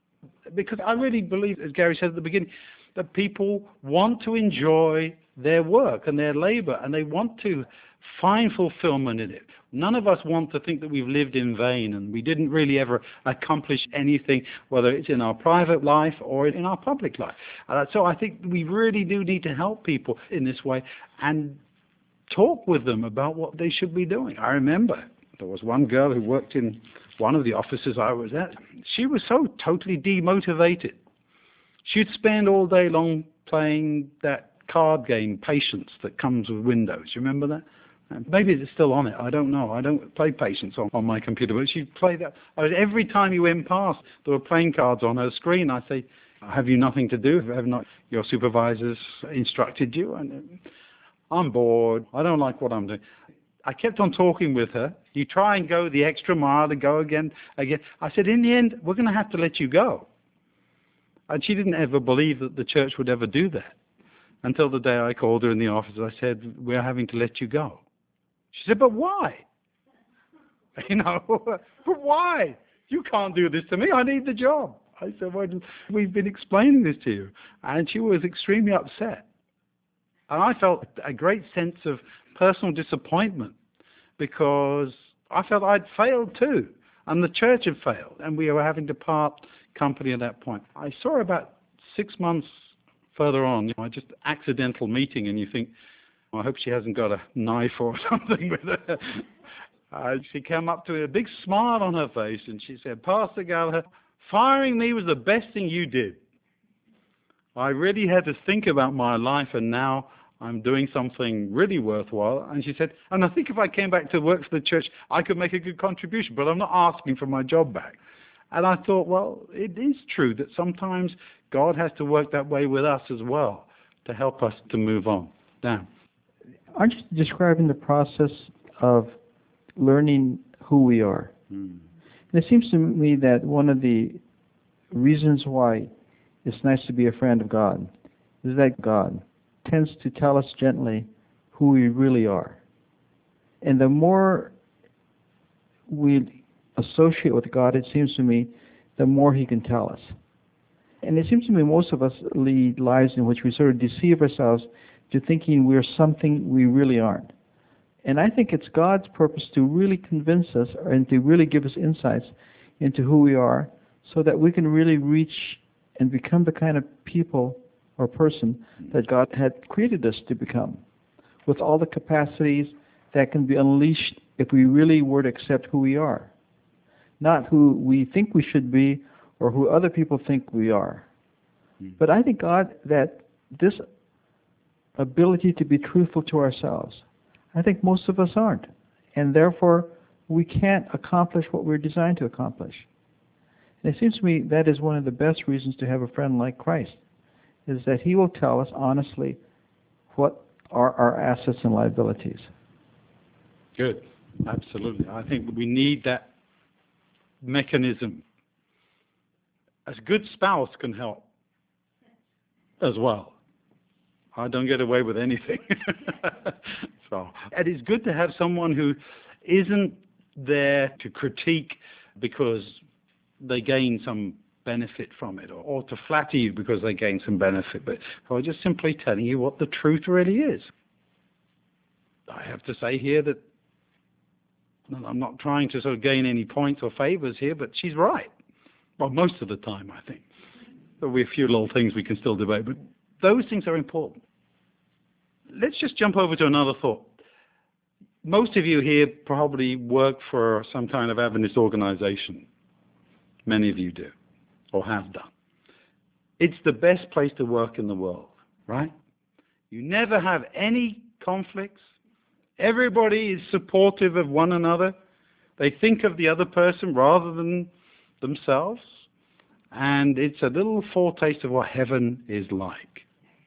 Because I really believe, as Gary said at the beginning, that people want to enjoy their work and their labor, and they want to find fulfillment in it. None of us want to think that we've lived in vain and we didn't really ever accomplish anything, whether it's in our private life or in our public life. Uh, so I think we really do need to help people in this way and talk with them about what they should be doing. I remember there was one girl who worked in one of the offices I was at. She was so totally demotivated. She'd spend all day long playing that card game, Patience, that comes with Windows. You remember that? And maybe it's still on it. I don't know. I don't play Patience on, on my computer, but she'd play that. I was, every time you went past, there were playing cards on her screen. I say, have you nothing to do? Have not your supervisors instructed you? And I'm bored. I don't like what I'm doing. I kept on talking with her. You try and go the extra mile and go again, again. I said, in the end, we're going to have to let you go. And she didn't ever believe that the church would ever do that. Until the day I called her in the office, I said, we're having to let you go. She said, but why? You know, but why? You can't do this to me. I need the job. I said, well, we've been explaining this to you. And she was extremely upset. And I felt a great sense of personal disappointment because I felt I'd failed too. And the church had failed. And we were having to part company at that point. I saw her about six months further on, you know, just accidental meeting, and you think, well, I hope she hasn't got a knife or something with her. Uh, she came up to me, a big smile on her face, and she said, Pastor Gallagher, firing me was the best thing you did. I really had to think about my life, and now I'm doing something really worthwhile. And she said, and I think if I came back to work for the church, I could make a good contribution, but I'm not asking for my job back. And I thought, well, it is true that sometimes God has to work that way with us as well to help us to move on. Now, aren't you describing the process of learning who we are? Hmm. And it seems to me that one of the reasons why it's nice to be a friend of God is that God tends to tell us gently who we really are. And the more we associate with God, it seems to me, the more He can tell us. And it seems to me most of us lead lives in which we sort of deceive ourselves to thinking we're something we really aren't. And I think it's God's purpose to really convince us and to really give us insights into who we are so that we can really reach and become the kind of people or person that God had created us to become, with all the capacities that can be unleashed if we really were to accept who we are. Not who we think we should be or who other people think we are. Mm. But I think, God, that this ability to be truthful to ourselves, I think most of us aren't. And therefore, we can't accomplish what we're designed to accomplish. And it seems to me that is one of the best reasons to have a friend like Christ, is that He will tell us honestly what are our assets and liabilities. Good. Absolutely. I think we need that mechanism. A good spouse can help as well. I don't get away with anything. So, and it's good to have someone who isn't there to critique because they gain some benefit from it, or, or to flatter you because they gain some benefit, but or just simply telling you what the truth really is. I have to say here that I'm not trying to sort of gain any points or favors here, but she's right. Well, most of the time, I think. There'll be a few little things we can still debate, but those things are important. Let's just jump over to another thought. Most of you here probably work for some kind of Adventist organization. Many of you do, or have done. It's the best place to work in the world, right? You never have any conflicts. Everybody is supportive of one another. They think of the other person rather than themselves. And it's a little foretaste of what heaven is like.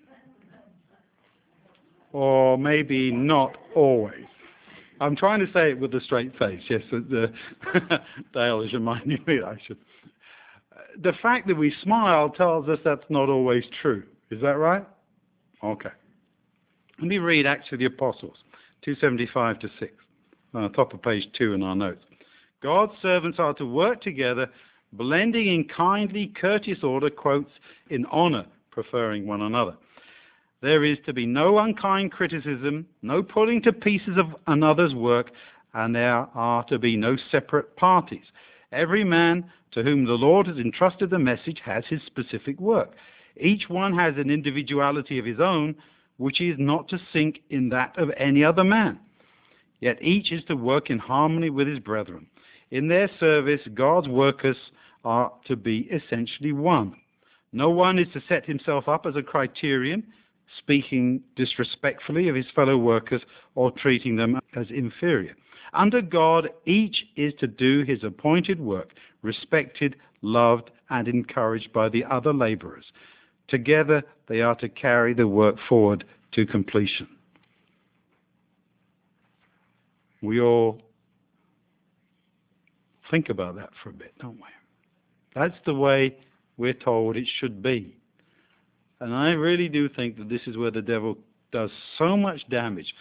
Or maybe not always. I'm trying to say it with a straight face. Yes, the, Dale is reminding me that I should. The fact that we smile tells us that's not always true. Is that right? Okay. Let me read Acts of the Apostles, two seventy-five to six, on the top of page two in our notes. God's servants are to work together blending in kindly, courteous order, quotes, in honor, preferring one another. There is to be no unkind criticism, no pulling to pieces of another's work, and there are to be no separate parties. Every man to whom the Lord has entrusted the message has his specific work. Each one has an individuality of his own, which is not to sink in that of any other man. Yet each is to work in harmony with his brethren. In their service, God's workers are to be essentially one. No one is to set himself up as a criterion, speaking disrespectfully of his fellow workers or treating them as inferior. Under God, each is to do his appointed work, respected, loved, and encouraged by the other laborers. Together, they are to carry the work forward to completion. We all think about that for a bit, don't we? That's the way we're told it should be. And I really do think that this is where the devil does so much damage.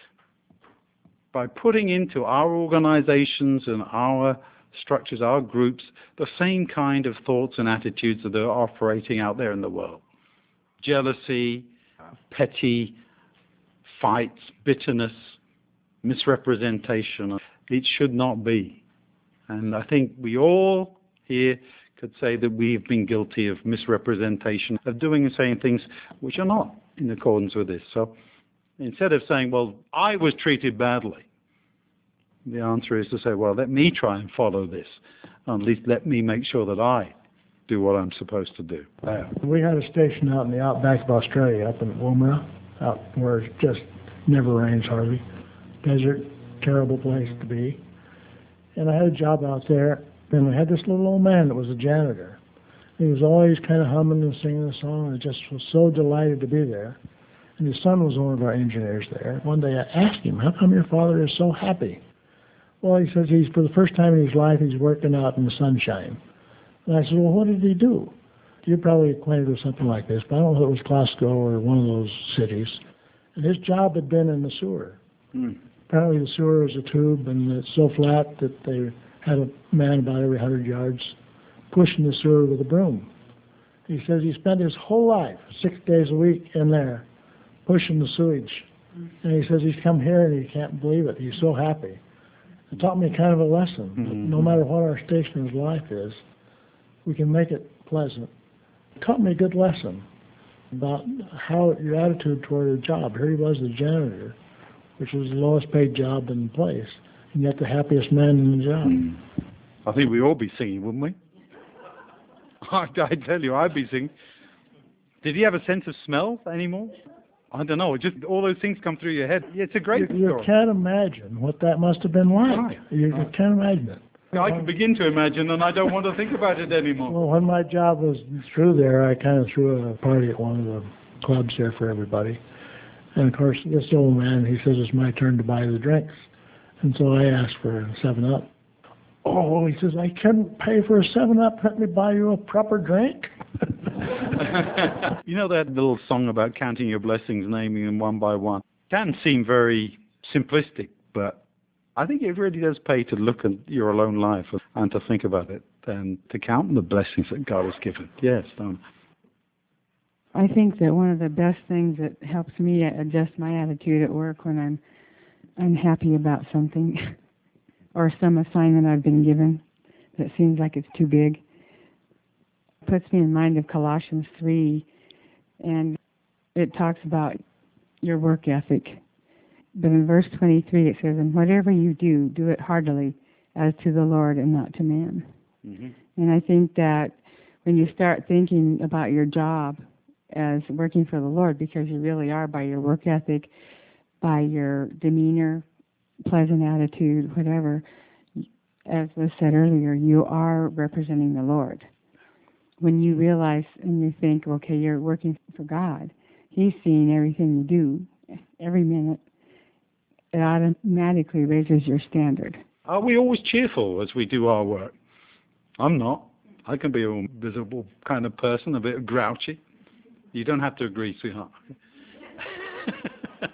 By putting into our organizations and our structures, our groups, the same kind of thoughts and attitudes that are operating out there in the world. Jealousy, petty fights, bitterness, misrepresentation. It should not be. And I think we all here could say that we've been guilty of misrepresentation, of doing and saying things which are not in accordance with this. So instead of saying, well, I was treated badly, the answer is to say, well, let me try and follow this. At least let me make sure that I do what I'm supposed to do. Uh, we had a station out in the outback of Australia, up in Woomera, out where it just never rains hardly. Desert, terrible place to be. And I had a job out there, and we had this little old man that was a janitor. He was always kind of humming and singing a song, and I just was so delighted to be there. And his son was one of our engineers there. One day I asked him, how come your father is so happy? Well, he says he's, for the first time in his life, he's working out in the sunshine. And I said, well, what did he do? You're probably acquainted with something like this, but I don't know if it was Glasgow or one of those cities. And his job had been in the sewer. Hmm. Apparently the sewer is a tube, and it's so flat that they had a man about every hundred yards pushing the sewer with a broom. He says he spent his whole life, six days a week in there, pushing the sewage. And he says he's come here and he can't believe it. He's so happy. It taught me kind of a lesson. Mm-hmm. That no matter what our station's life is, we can make it pleasant. It taught me a good lesson about how your attitude toward a job. Here he was, the janitor, which was the lowest paid job in the place, and yet the happiest man in the job. Mm. I think we'd all be singing, wouldn't we? I, I tell you, I'd be singing. Did he have a sense of smell anymore? I don't know. Just all those things come through your head. It's a great you, you story. can't imagine what that must have been like. Right. You, you can't imagine it. I can begin to imagine, and I don't want to think about it anymore. Well, when my job was through there, I kind of threw a party at one of the clubs there for everybody. And, of course, this old man, he says it's my turn to buy the drinks. And so I asked for a seven up. Oh, he says, I couldn't pay for a seven up. Let me buy you a proper drink. You know that little song about counting your blessings, naming them one by one? Can seem very simplistic, but I think it really does pay to look at your own life and to think about it and to count the blessings that God has given. Yes, Don. I think that one of the best things that helps me adjust my attitude at work when I'm unhappy about something or some assignment I've been given that seems like it's too big puts me in mind of Colossians three, and it talks about your work ethic. But in verse twenty-three it says, and whatever you do, do it heartily as to the Lord and not to man. Mm-hmm. And I think that when you start thinking about your job as working for the Lord, because you really are, by your work ethic, by your demeanor, pleasant attitude, whatever, as was said earlier, you are representing the Lord. When you realize and you think, okay, you're working for God, He's seeing everything you do, every minute, it automatically raises your standard. Are we always cheerful as we do our work? I'm not. I can be a visible kind of person, a bit grouchy. You don't have to agree, sweetheart.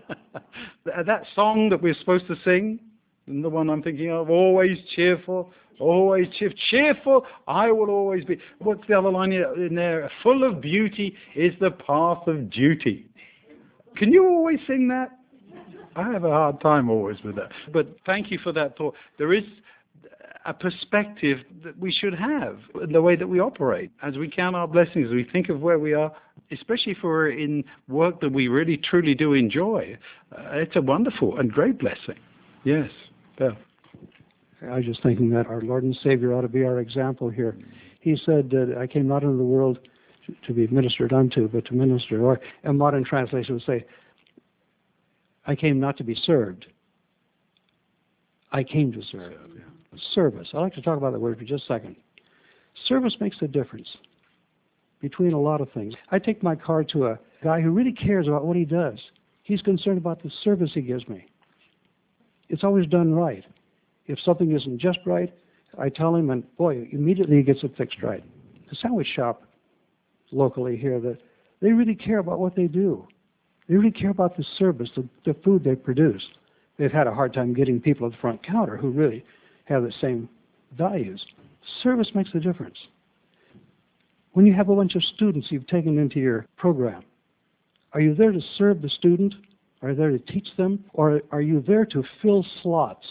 That song that we're supposed to sing, the one I'm thinking of, always cheerful, Always cheer, cheerful, I will always be. What's the other line in there? Full of beauty is the path of duty. Can you always sing that? I have a hard time always with that. But thank you for that thought. There is a perspective that we should have in the way that we operate. As we count our blessings, we think of where we are, especially if we're in work that we really truly do enjoy. Uh, it's a wonderful and great blessing. Yes. Yeah. I was just thinking that our Lord and Savior ought to be our example here. He said that I came not into the world to be ministered unto, but to minister. Or a modern translation would say, I came not to be served. I came to serve. Yeah. Service. I'd like to talk about that word for just a second. Service makes a difference between a lot of things. I take my car to a guy who really cares about what he does. He's concerned about the service he gives me. It's always done right. If something isn't just right, I tell him, and boy, immediately he gets it fixed right. The sandwich shop locally here, that they really care about what they do. They really care about the service, the, the food they produce. They've had a hard time getting people at the front counter who really have the same values. Service makes a difference. When you have a bunch of students you've taken into your program, are you there to serve the student? Are you there to teach them? Or are you there to fill slots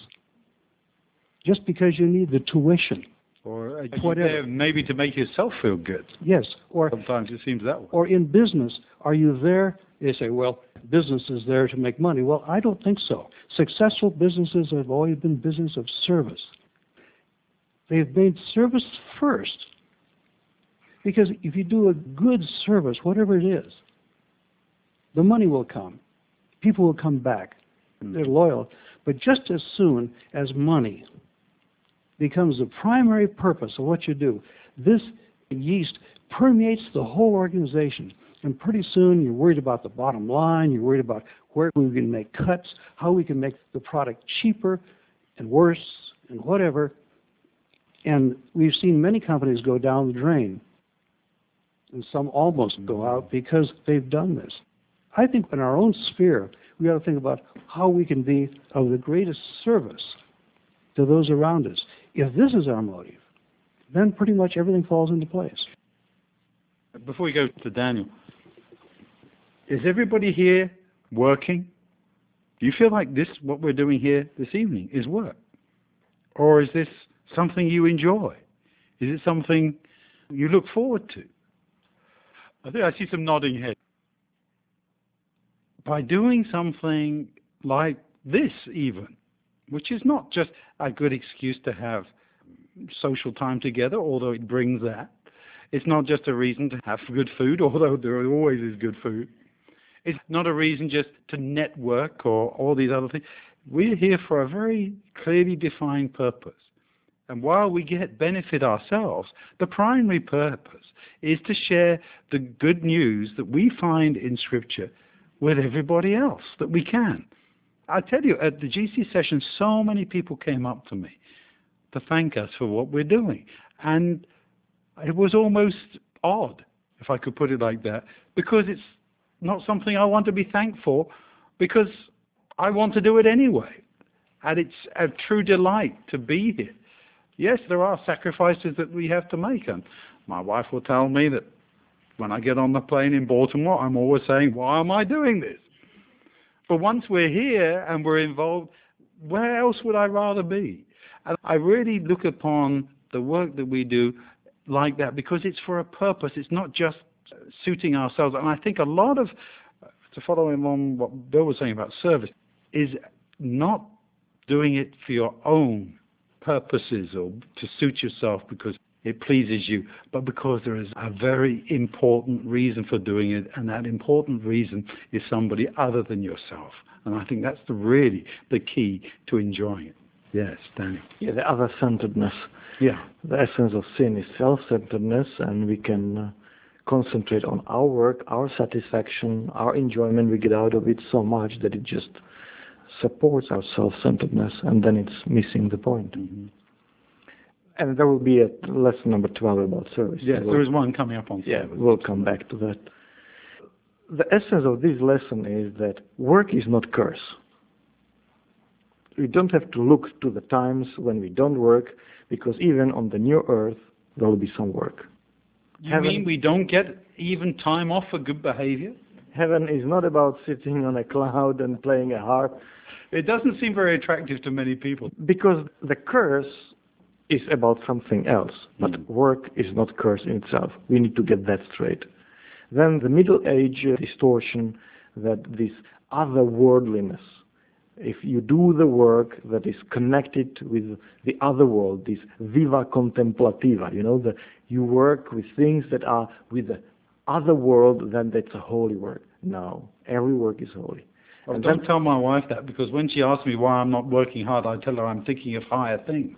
just because you need the tuition? Or are you whatever. there maybe to make yourself feel good? Yes. Or sometimes it seems that way. Or in business, are you there? They say, well, business is there to make money. Well, I don't think so. Successful businesses have always been business of service. They've made service first. Because if you do a good service, whatever it is, the money will come. People will come back. They're loyal. But just as soon as money becomes the primary purpose of what you do, this yeast permeates the whole organization. And pretty soon you're worried about the bottom line, you're worried about where we can make cuts, how we can make the product cheaper and worse and whatever. And we've seen many companies go down the drain. And some almost go out because they've done this. I think in our own sphere, we ought to think about how we can be of the greatest service to those around us. If this is our motive, then pretty much everything falls into place. Before we go to Daniel, is everybody here working? Do you feel like this, what we're doing here this evening, is work? Or is this something you enjoy? Is it something you look forward to? I think I see some nodding heads. By doing something like this even, which is not just a good excuse to have social time together, although it brings that. It's not just a reason to have good food, although there always is good food. It's not a reason just to network or all these other things. We're here for a very clearly defined purpose. And while we get benefit ourselves, the primary purpose is to share the good news that we find in Scripture with everybody else that we can. I tell you, at the G C session, so many people came up to me to thank us for what we're doing. And it was almost odd, if I could put it like that, because it's not something I want to be thanked for, because I want to do it anyway. And it's a true delight to be here. Yes, there are sacrifices that we have to make. And my wife will tell me that when I get on the plane in Baltimore, I'm always saying, why am I doing this? But once we're here and we're involved, where else would I rather be? And I really look upon the work that we do like that because it's for a purpose. It's not just suiting ourselves. And I think a lot of, to follow on what Bill was saying about service, is not doing it for your own purposes or to suit yourself because it pleases you, but because there is a very important reason for doing it, and that important reason is somebody other than yourself. And I think that's the, really the key to enjoying it. Yes, Daniel. Yeah, the other-centeredness. Yeah. The essence of sin is self-centeredness, and we can uh, concentrate on our work, our satisfaction, our enjoyment. We get out of it so much that it just supports our self-centeredness, and then it's missing the point. Mm-hmm. And there will be a lesson number twelve about service. Yes, we'll, there is one coming up on service. Yeah, we'll come back to that. The essence of this lesson is that work is not curse. we don't have to look to the times when we don't work, because even on the new earth, there will be some work. You Heaven, mean we don't get even time off for good behavior? Heaven is not about sitting on a cloud and playing a harp. It doesn't seem very attractive to many people. Because the curse is about something else, but mm. work is not curse in itself. We need to get that straight. Then the Middle Age distortion, that this otherworldliness, if you do the work that is connected with the other world, this viva contemplativa, you know, the, you work with things that are with the other world, then that's a holy work. No, every work is holy. Well, and don't then, tell my wife that, because when she asks me why I'm not working hard, I tell her I'm thinking of higher things.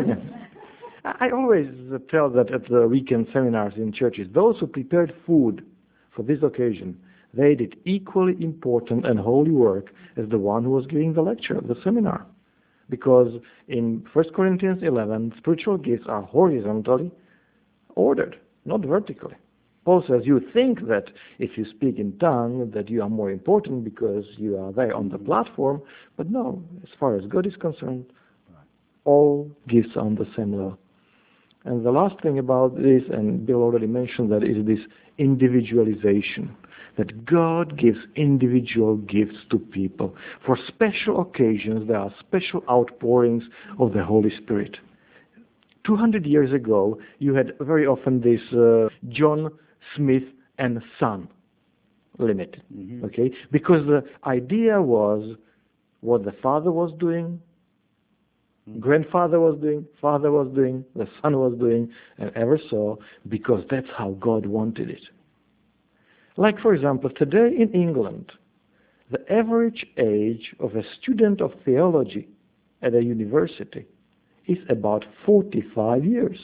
I always tell that at the weekend seminars in churches, those who prepared food for this occasion, they did equally important and holy work as the one who was giving the lecture at the seminar. Because in First Corinthians eleven, spiritual gifts are horizontally ordered, not vertically. Paul says, you think that if you speak in tongue, that you are more important because you are there on the platform, but no, as far as God is concerned, all gifts are on the same level. And the last thing about this, and Bill already mentioned that, is this individualization, that God gives individual gifts to people. For special occasions, there are special outpourings of the Holy Spirit. two hundred years ago, you had very often this uh, John Smith and Son limit, mm-hmm. okay? Because the idea was what the father was doing, mm-hmm. grandfather was doing, father was doing, the son was doing, and ever so, because that's how God wanted it. Like, for example, today in England, the average age of a student of theology at a university is about forty-five years.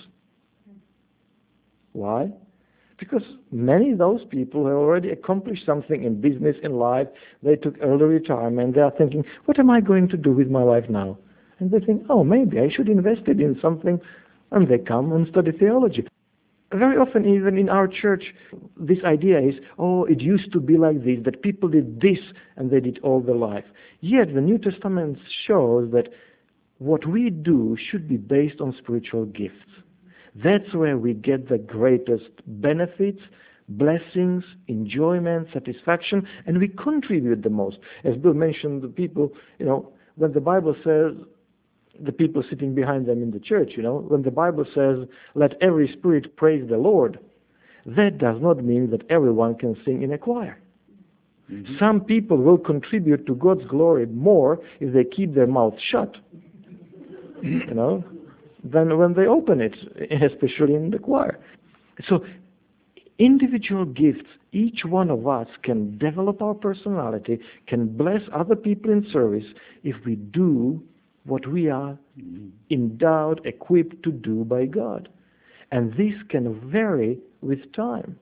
Why? Because many of those people have already accomplished something in business, in life. They took early retirement. They are thinking, what am I going to do with my life now? And they think, oh, maybe I should invest it in something. And they come and study theology. Very often, even in our church, this idea is, oh, it used to be like this, that people did this and they did all their life. Yet the New Testament shows that what we do should be based on spiritual gifts. That's where we get the greatest benefits, blessings, enjoyment, satisfaction, and we contribute the most. As Bill mentioned, the people, you know, when the Bible says, the people sitting behind them in the church, you know, when the Bible says, let every spirit praise the Lord, that does not mean that everyone can sing in a choir. Mm-hmm. Some people will contribute to God's glory more if they keep their mouth shut, you know, than when they open it, especially in the choir. So individual gifts, each one of us can develop our personality, can bless other people in service if we do what we are endowed, equipped to do by God. And this can vary with time.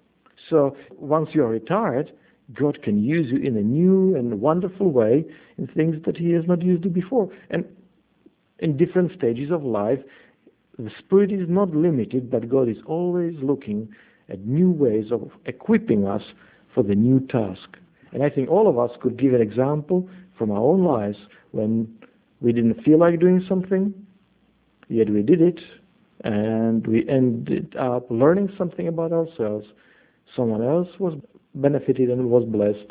So once you're retired, God can use you in a new and wonderful way in things that He has not used you before. And in different stages of life, the Spirit is not limited, but God is always looking at new ways of equipping us for the new task. And I think all of us could give an example from our own lives when we didn't feel like doing something, yet we did it, and we ended up learning something about ourselves. Someone else was benefited and was blessed,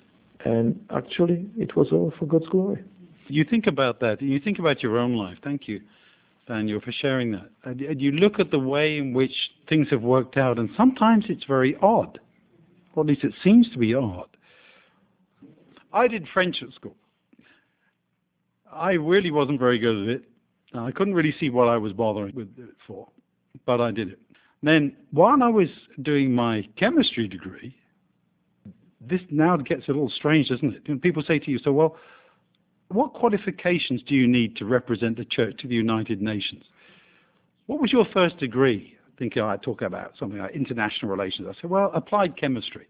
and actually it was all for God's glory. You think about that, you think about your own life. Thank you, Daniel, for sharing that. And you look at the way in which things have worked out, and sometimes it's very odd, or at least it seems to be odd. I did French at school. I really wasn't very good at it. I couldn't really see what I was bothering with it for, but I did it. Then, while I was doing my chemistry degree, this now gets a little strange, doesn't it? And people say to you, so, well, what qualifications do you need to represent the Church to the United Nations? What was your first degree? I think I talk about something like international relations. I said, well, applied chemistry.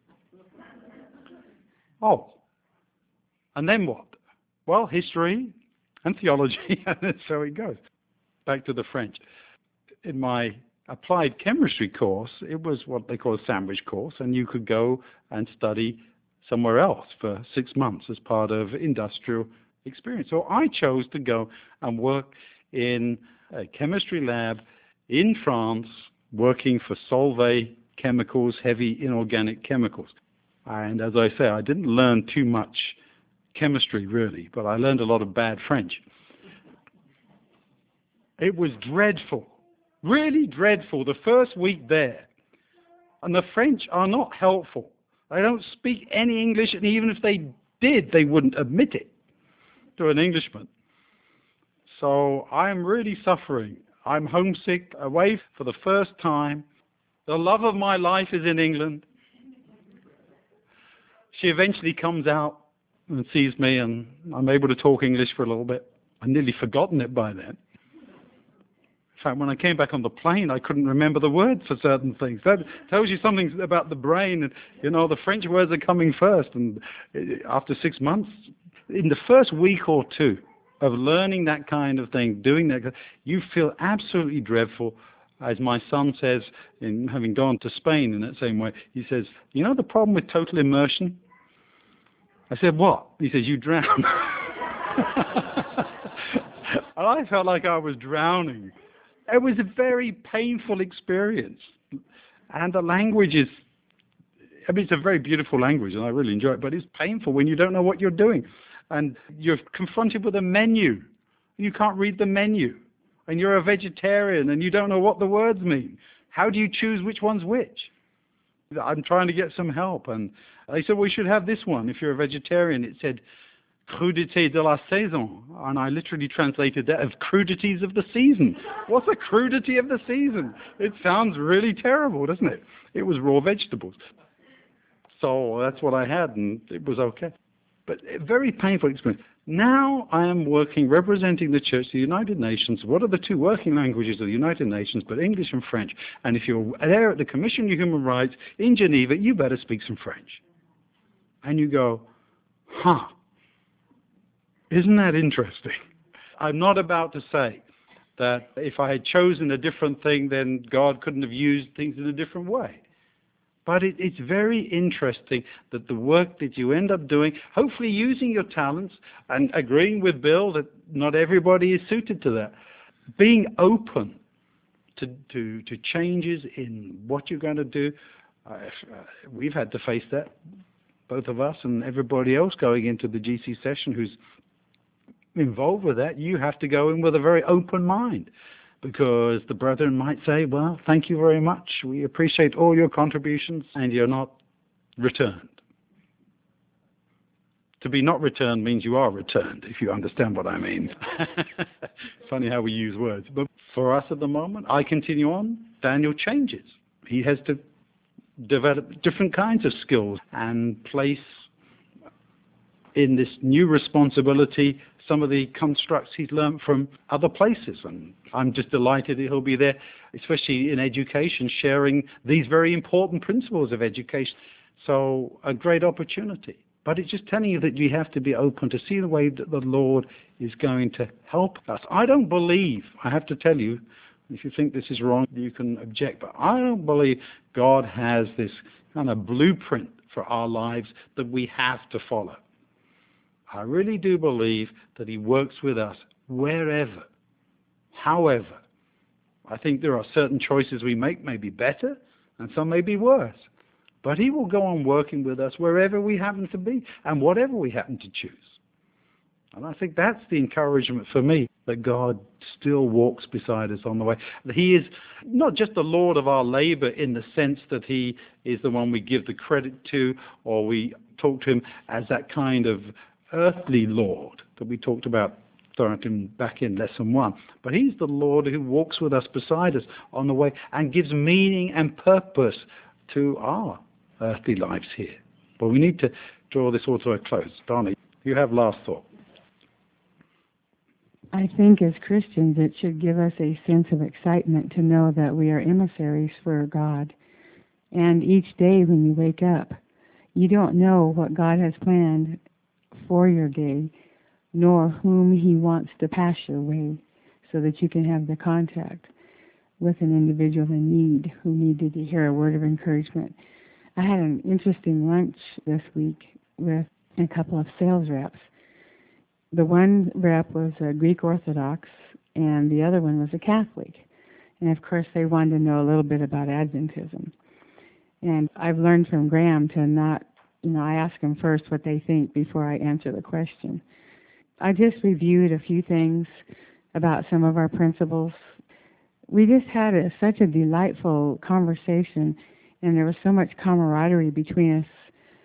Oh. And then what? Well, history and theology, and so it goes. Back to the French. In my applied chemistry course, it was what they call a sandwich course, and you could go and study somewhere else for six months as part of industrial experience. So I chose to go and work in a chemistry lab in France, working for Solvay Chemicals, heavy inorganic chemicals. And as I say, I didn't learn too much chemistry really, but I learned a lot of bad French. It was dreadful, really dreadful, the first week there. And the French are not helpful. They don't speak any English, and even if they did, they wouldn't admit it to an Englishman. So I'm really suffering. I'm homesick, away for the first time. The love of my life is in England. She eventually comes out and sees me, and I'm able to talk English for a little bit. I'd nearly forgotten it by then. In fact, when I came back on the plane, I couldn't remember the words for certain things. That tells you something about the brain. And, you know, the French words are coming first. And after six months, in the first week or two of learning that kind of thing, doing that, you feel absolutely dreadful. As my son says, in having gone to Spain in that same way, he says, you know the problem with total immersion? I said, what? He says, you drown. And I felt like I was drowning. It was a very painful experience. And the language is, I mean, it's a very beautiful language, and I really enjoy it, but it's painful when you don't know what you're doing. And you're confronted with a menu. You can't read the menu. And you're a vegetarian, and you don't know what the words mean. How do you choose which one's which? I'm trying to get some help. And they said, well, we should have this one. If you're a vegetarian, it said, crudité de la saison. And I literally translated that as crudities of the season. What's a crudity of the season? It sounds really terrible, doesn't it? It was raw vegetables. So that's what I had, and it was okay. But a very painful experience. Now I am working, representing the Church, the United Nations. What are the two working languages of the United Nations but English and French? And if you're there at the Commission on Human Rights in Geneva, you better speak some French. And you go, huh, isn't that interesting? I'm not about to say that if I had chosen a different thing, then God couldn't have used things in a different way. But it, it's very interesting that the work that you end up doing, hopefully using your talents and agreeing with Bill that not everybody is suited to that, being open to, to, to changes in what you're going to do. Uh, we've had to face that, both of us and everybody else going into the G C session who's involved with that. You have to go in with a very open mind, because the brethren might say, well, thank you very much. We appreciate all your contributions, and you're not returned. To be not returned means you are returned, if you understand what I mean. Funny how we use words. But for us at the moment, I continue on. Daniel changes. He has to develop different kinds of skills and place in this new responsibility some of the constructs he's learned from other places. And I'm just delighted that he'll be there, especially in education, sharing these very important principles of education. So a great opportunity. But it's just telling you that you have to be open to see the way that the Lord is going to help us. I don't believe, I have to tell you, if you think this is wrong, you can object, but I don't believe God has this kind of blueprint for our lives that we have to follow. I really do believe that he works with us wherever, however. I think there are certain choices we make may be better, and some may be worse. But he will go on working with us wherever we happen to be, and whatever we happen to choose. And I think that's the encouragement for me, that God still walks beside us on the way. He is not just the Lord of our labor in the sense that he is the one we give the credit to, or we talk to him as that kind of earthly Lord that we talked about back in lesson one. But he's the Lord who walks with us, beside us on the way, and gives meaning and purpose to our earthly lives here. But we need to draw this all to a close. Donnie, you have last thought. I think as Christians it should give us a sense of excitement to know that we are emissaries for God. And each day when you wake up, you don't know what God has planned for your day, nor whom he wants to pass your way, so that you can have the contact with an individual in need who needed to hear a word of encouragement. I had an interesting lunch this week with a couple of sales reps, The one rep was a Greek Orthodox, and the other one was a Catholic. And of course, they wanted to know a little bit about Adventism. And I've learned from Graham to not, you know, I ask them first what they think before I answer the question. I just reviewed a few things about some of our principles. We just had a, such a delightful conversation, and there was so much camaraderie between us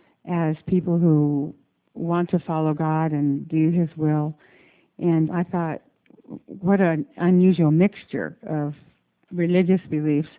as people who want to follow God and do His will. And I thought, what an unusual mixture of religious beliefs.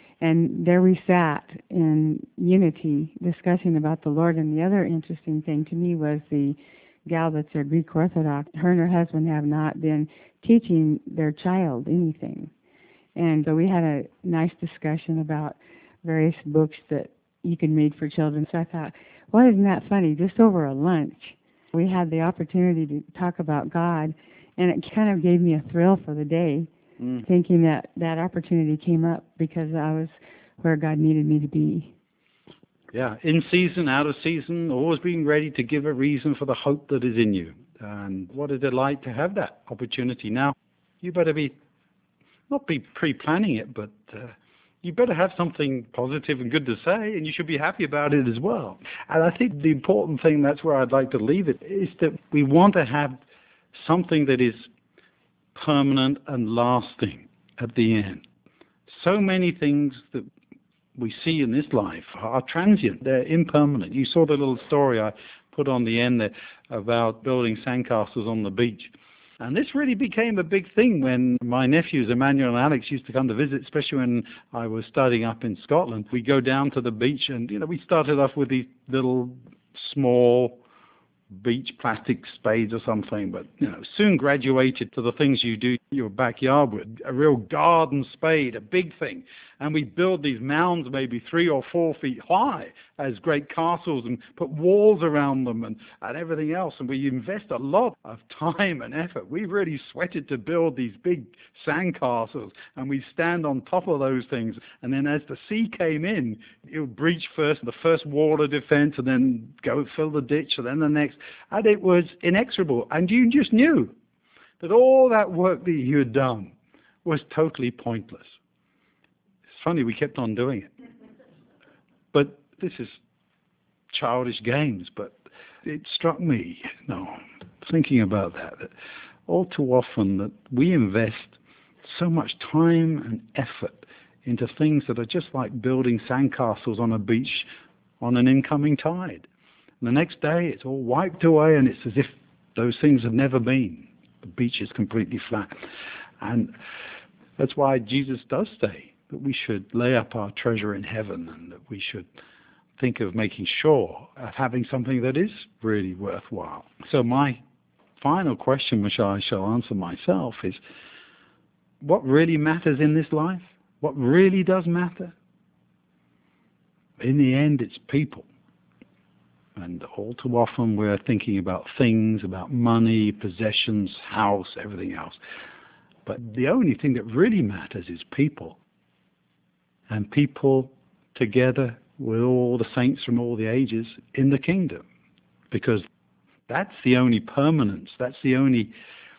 And there we sat in unity discussing about the Lord. And the other interesting thing to me was the gal that's a Greek Orthodox. Her and her husband have not been teaching their child anything. And so we had a nice discussion about various books that you can read for children. So I thought, well, isn't that funny? Just over a lunch, we had the opportunity to talk about God. And it kind of gave me a thrill for the day. Mm. Thinking that that opportunity came up because I was where God needed me to be. Yeah, in season, out of season, always being ready to give a reason for the hope that is in you. And what a delight to have that opportunity. Now, you better be, not be pre-planning it, but uh, you better have something positive and good to say, and you should be happy about it as well. And I think the important thing, that's where I'd like to leave it, is that we want to have something that is permanent and lasting at the end. So many things that we see in this life are transient. They're impermanent. You saw the little story I put on the end there about building sandcastles on the beach. And this really became a big thing when my nephews, Emmanuel and Alex, used to come to visit, especially when I was studying up in Scotland. We'd go down to the beach and, you know, we started off with these little small beach plastic spades or something, but you know, soon graduated to the things you do in your backyard with, a real garden spade, a big thing. And we build these mounds maybe three or four feet high as great castles and put walls around them and, and everything else. And we invest a lot of time and effort. We really sweated to build these big sand castles, and we stand on top of those things. And then as the sea came in, you breach first the first wall of defense and then go fill the ditch and then the next. And it was inexorable. And you just knew that all that work that you had done was totally pointless. It's funny, we kept on doing it. But this is childish games, but it struck me, you know, thinking about that, that all too often that we invest so much time and effort into things that are just like building sandcastles on a beach on an incoming tide. And the next day it's all wiped away and it's as if those things have never been. The beach is completely flat. And that's why Jesus does say that we should lay up our treasure in heaven and that we should think of making sure of having something that is really worthwhile. So my final question, which I shall answer myself, is what really matters in this life? What really does matter? In the end, it's people. And all too often we're thinking about things, about money, possessions, house, everything else. But the only thing that really matters is people. And people together with all the saints from all the ages in the kingdom. Because that's the only permanence, that's the only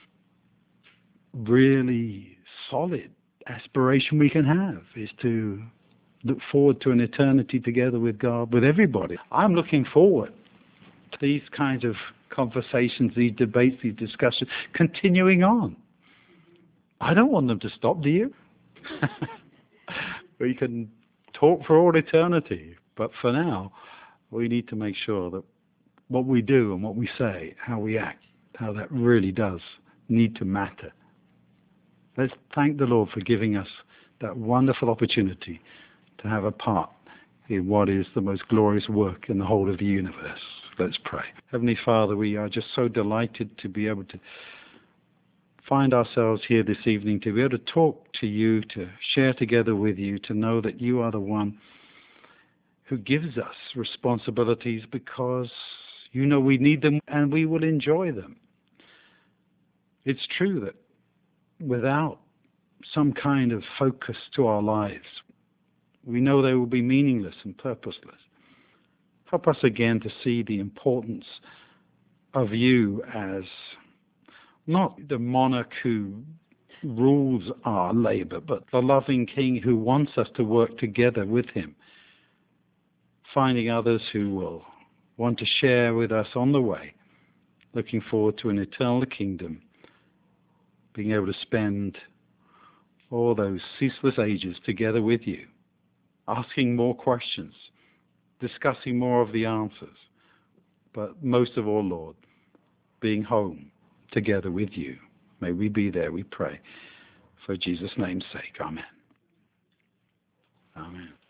really solid aspiration we can have, is to look forward to an eternity together with God, with everybody. I'm looking forward to these kinds of conversations, these debates, these discussions, continuing on. I don't want them to stop, do you? We can talk for all eternity, but for now, we need to make sure that what we do and what we say, how we act, how that really does need to matter. Let's thank the Lord for giving us that wonderful opportunity to have a part in what is the most glorious work in the whole of the universe. Let's pray. Heavenly Father, we are just so delighted to be able to find ourselves here this evening, to be able to talk to you, to share together with you, to know that you are the one who gives us responsibilities because you know we need them and we will enjoy them. It's true that without some kind of focus to our lives, we know they will be meaningless and purposeless. Help us again to see the importance of you as Not the monarch who rules our labor, but the loving King who wants us to work together with him, finding others who will want to share with us on the way, looking forward to an eternal kingdom, being able to spend all those ceaseless ages together with you, asking more questions, discussing more of the answers, but most of all, Lord, being home together with you. May we be there, we pray. For Jesus' name's sake, amen. Amen.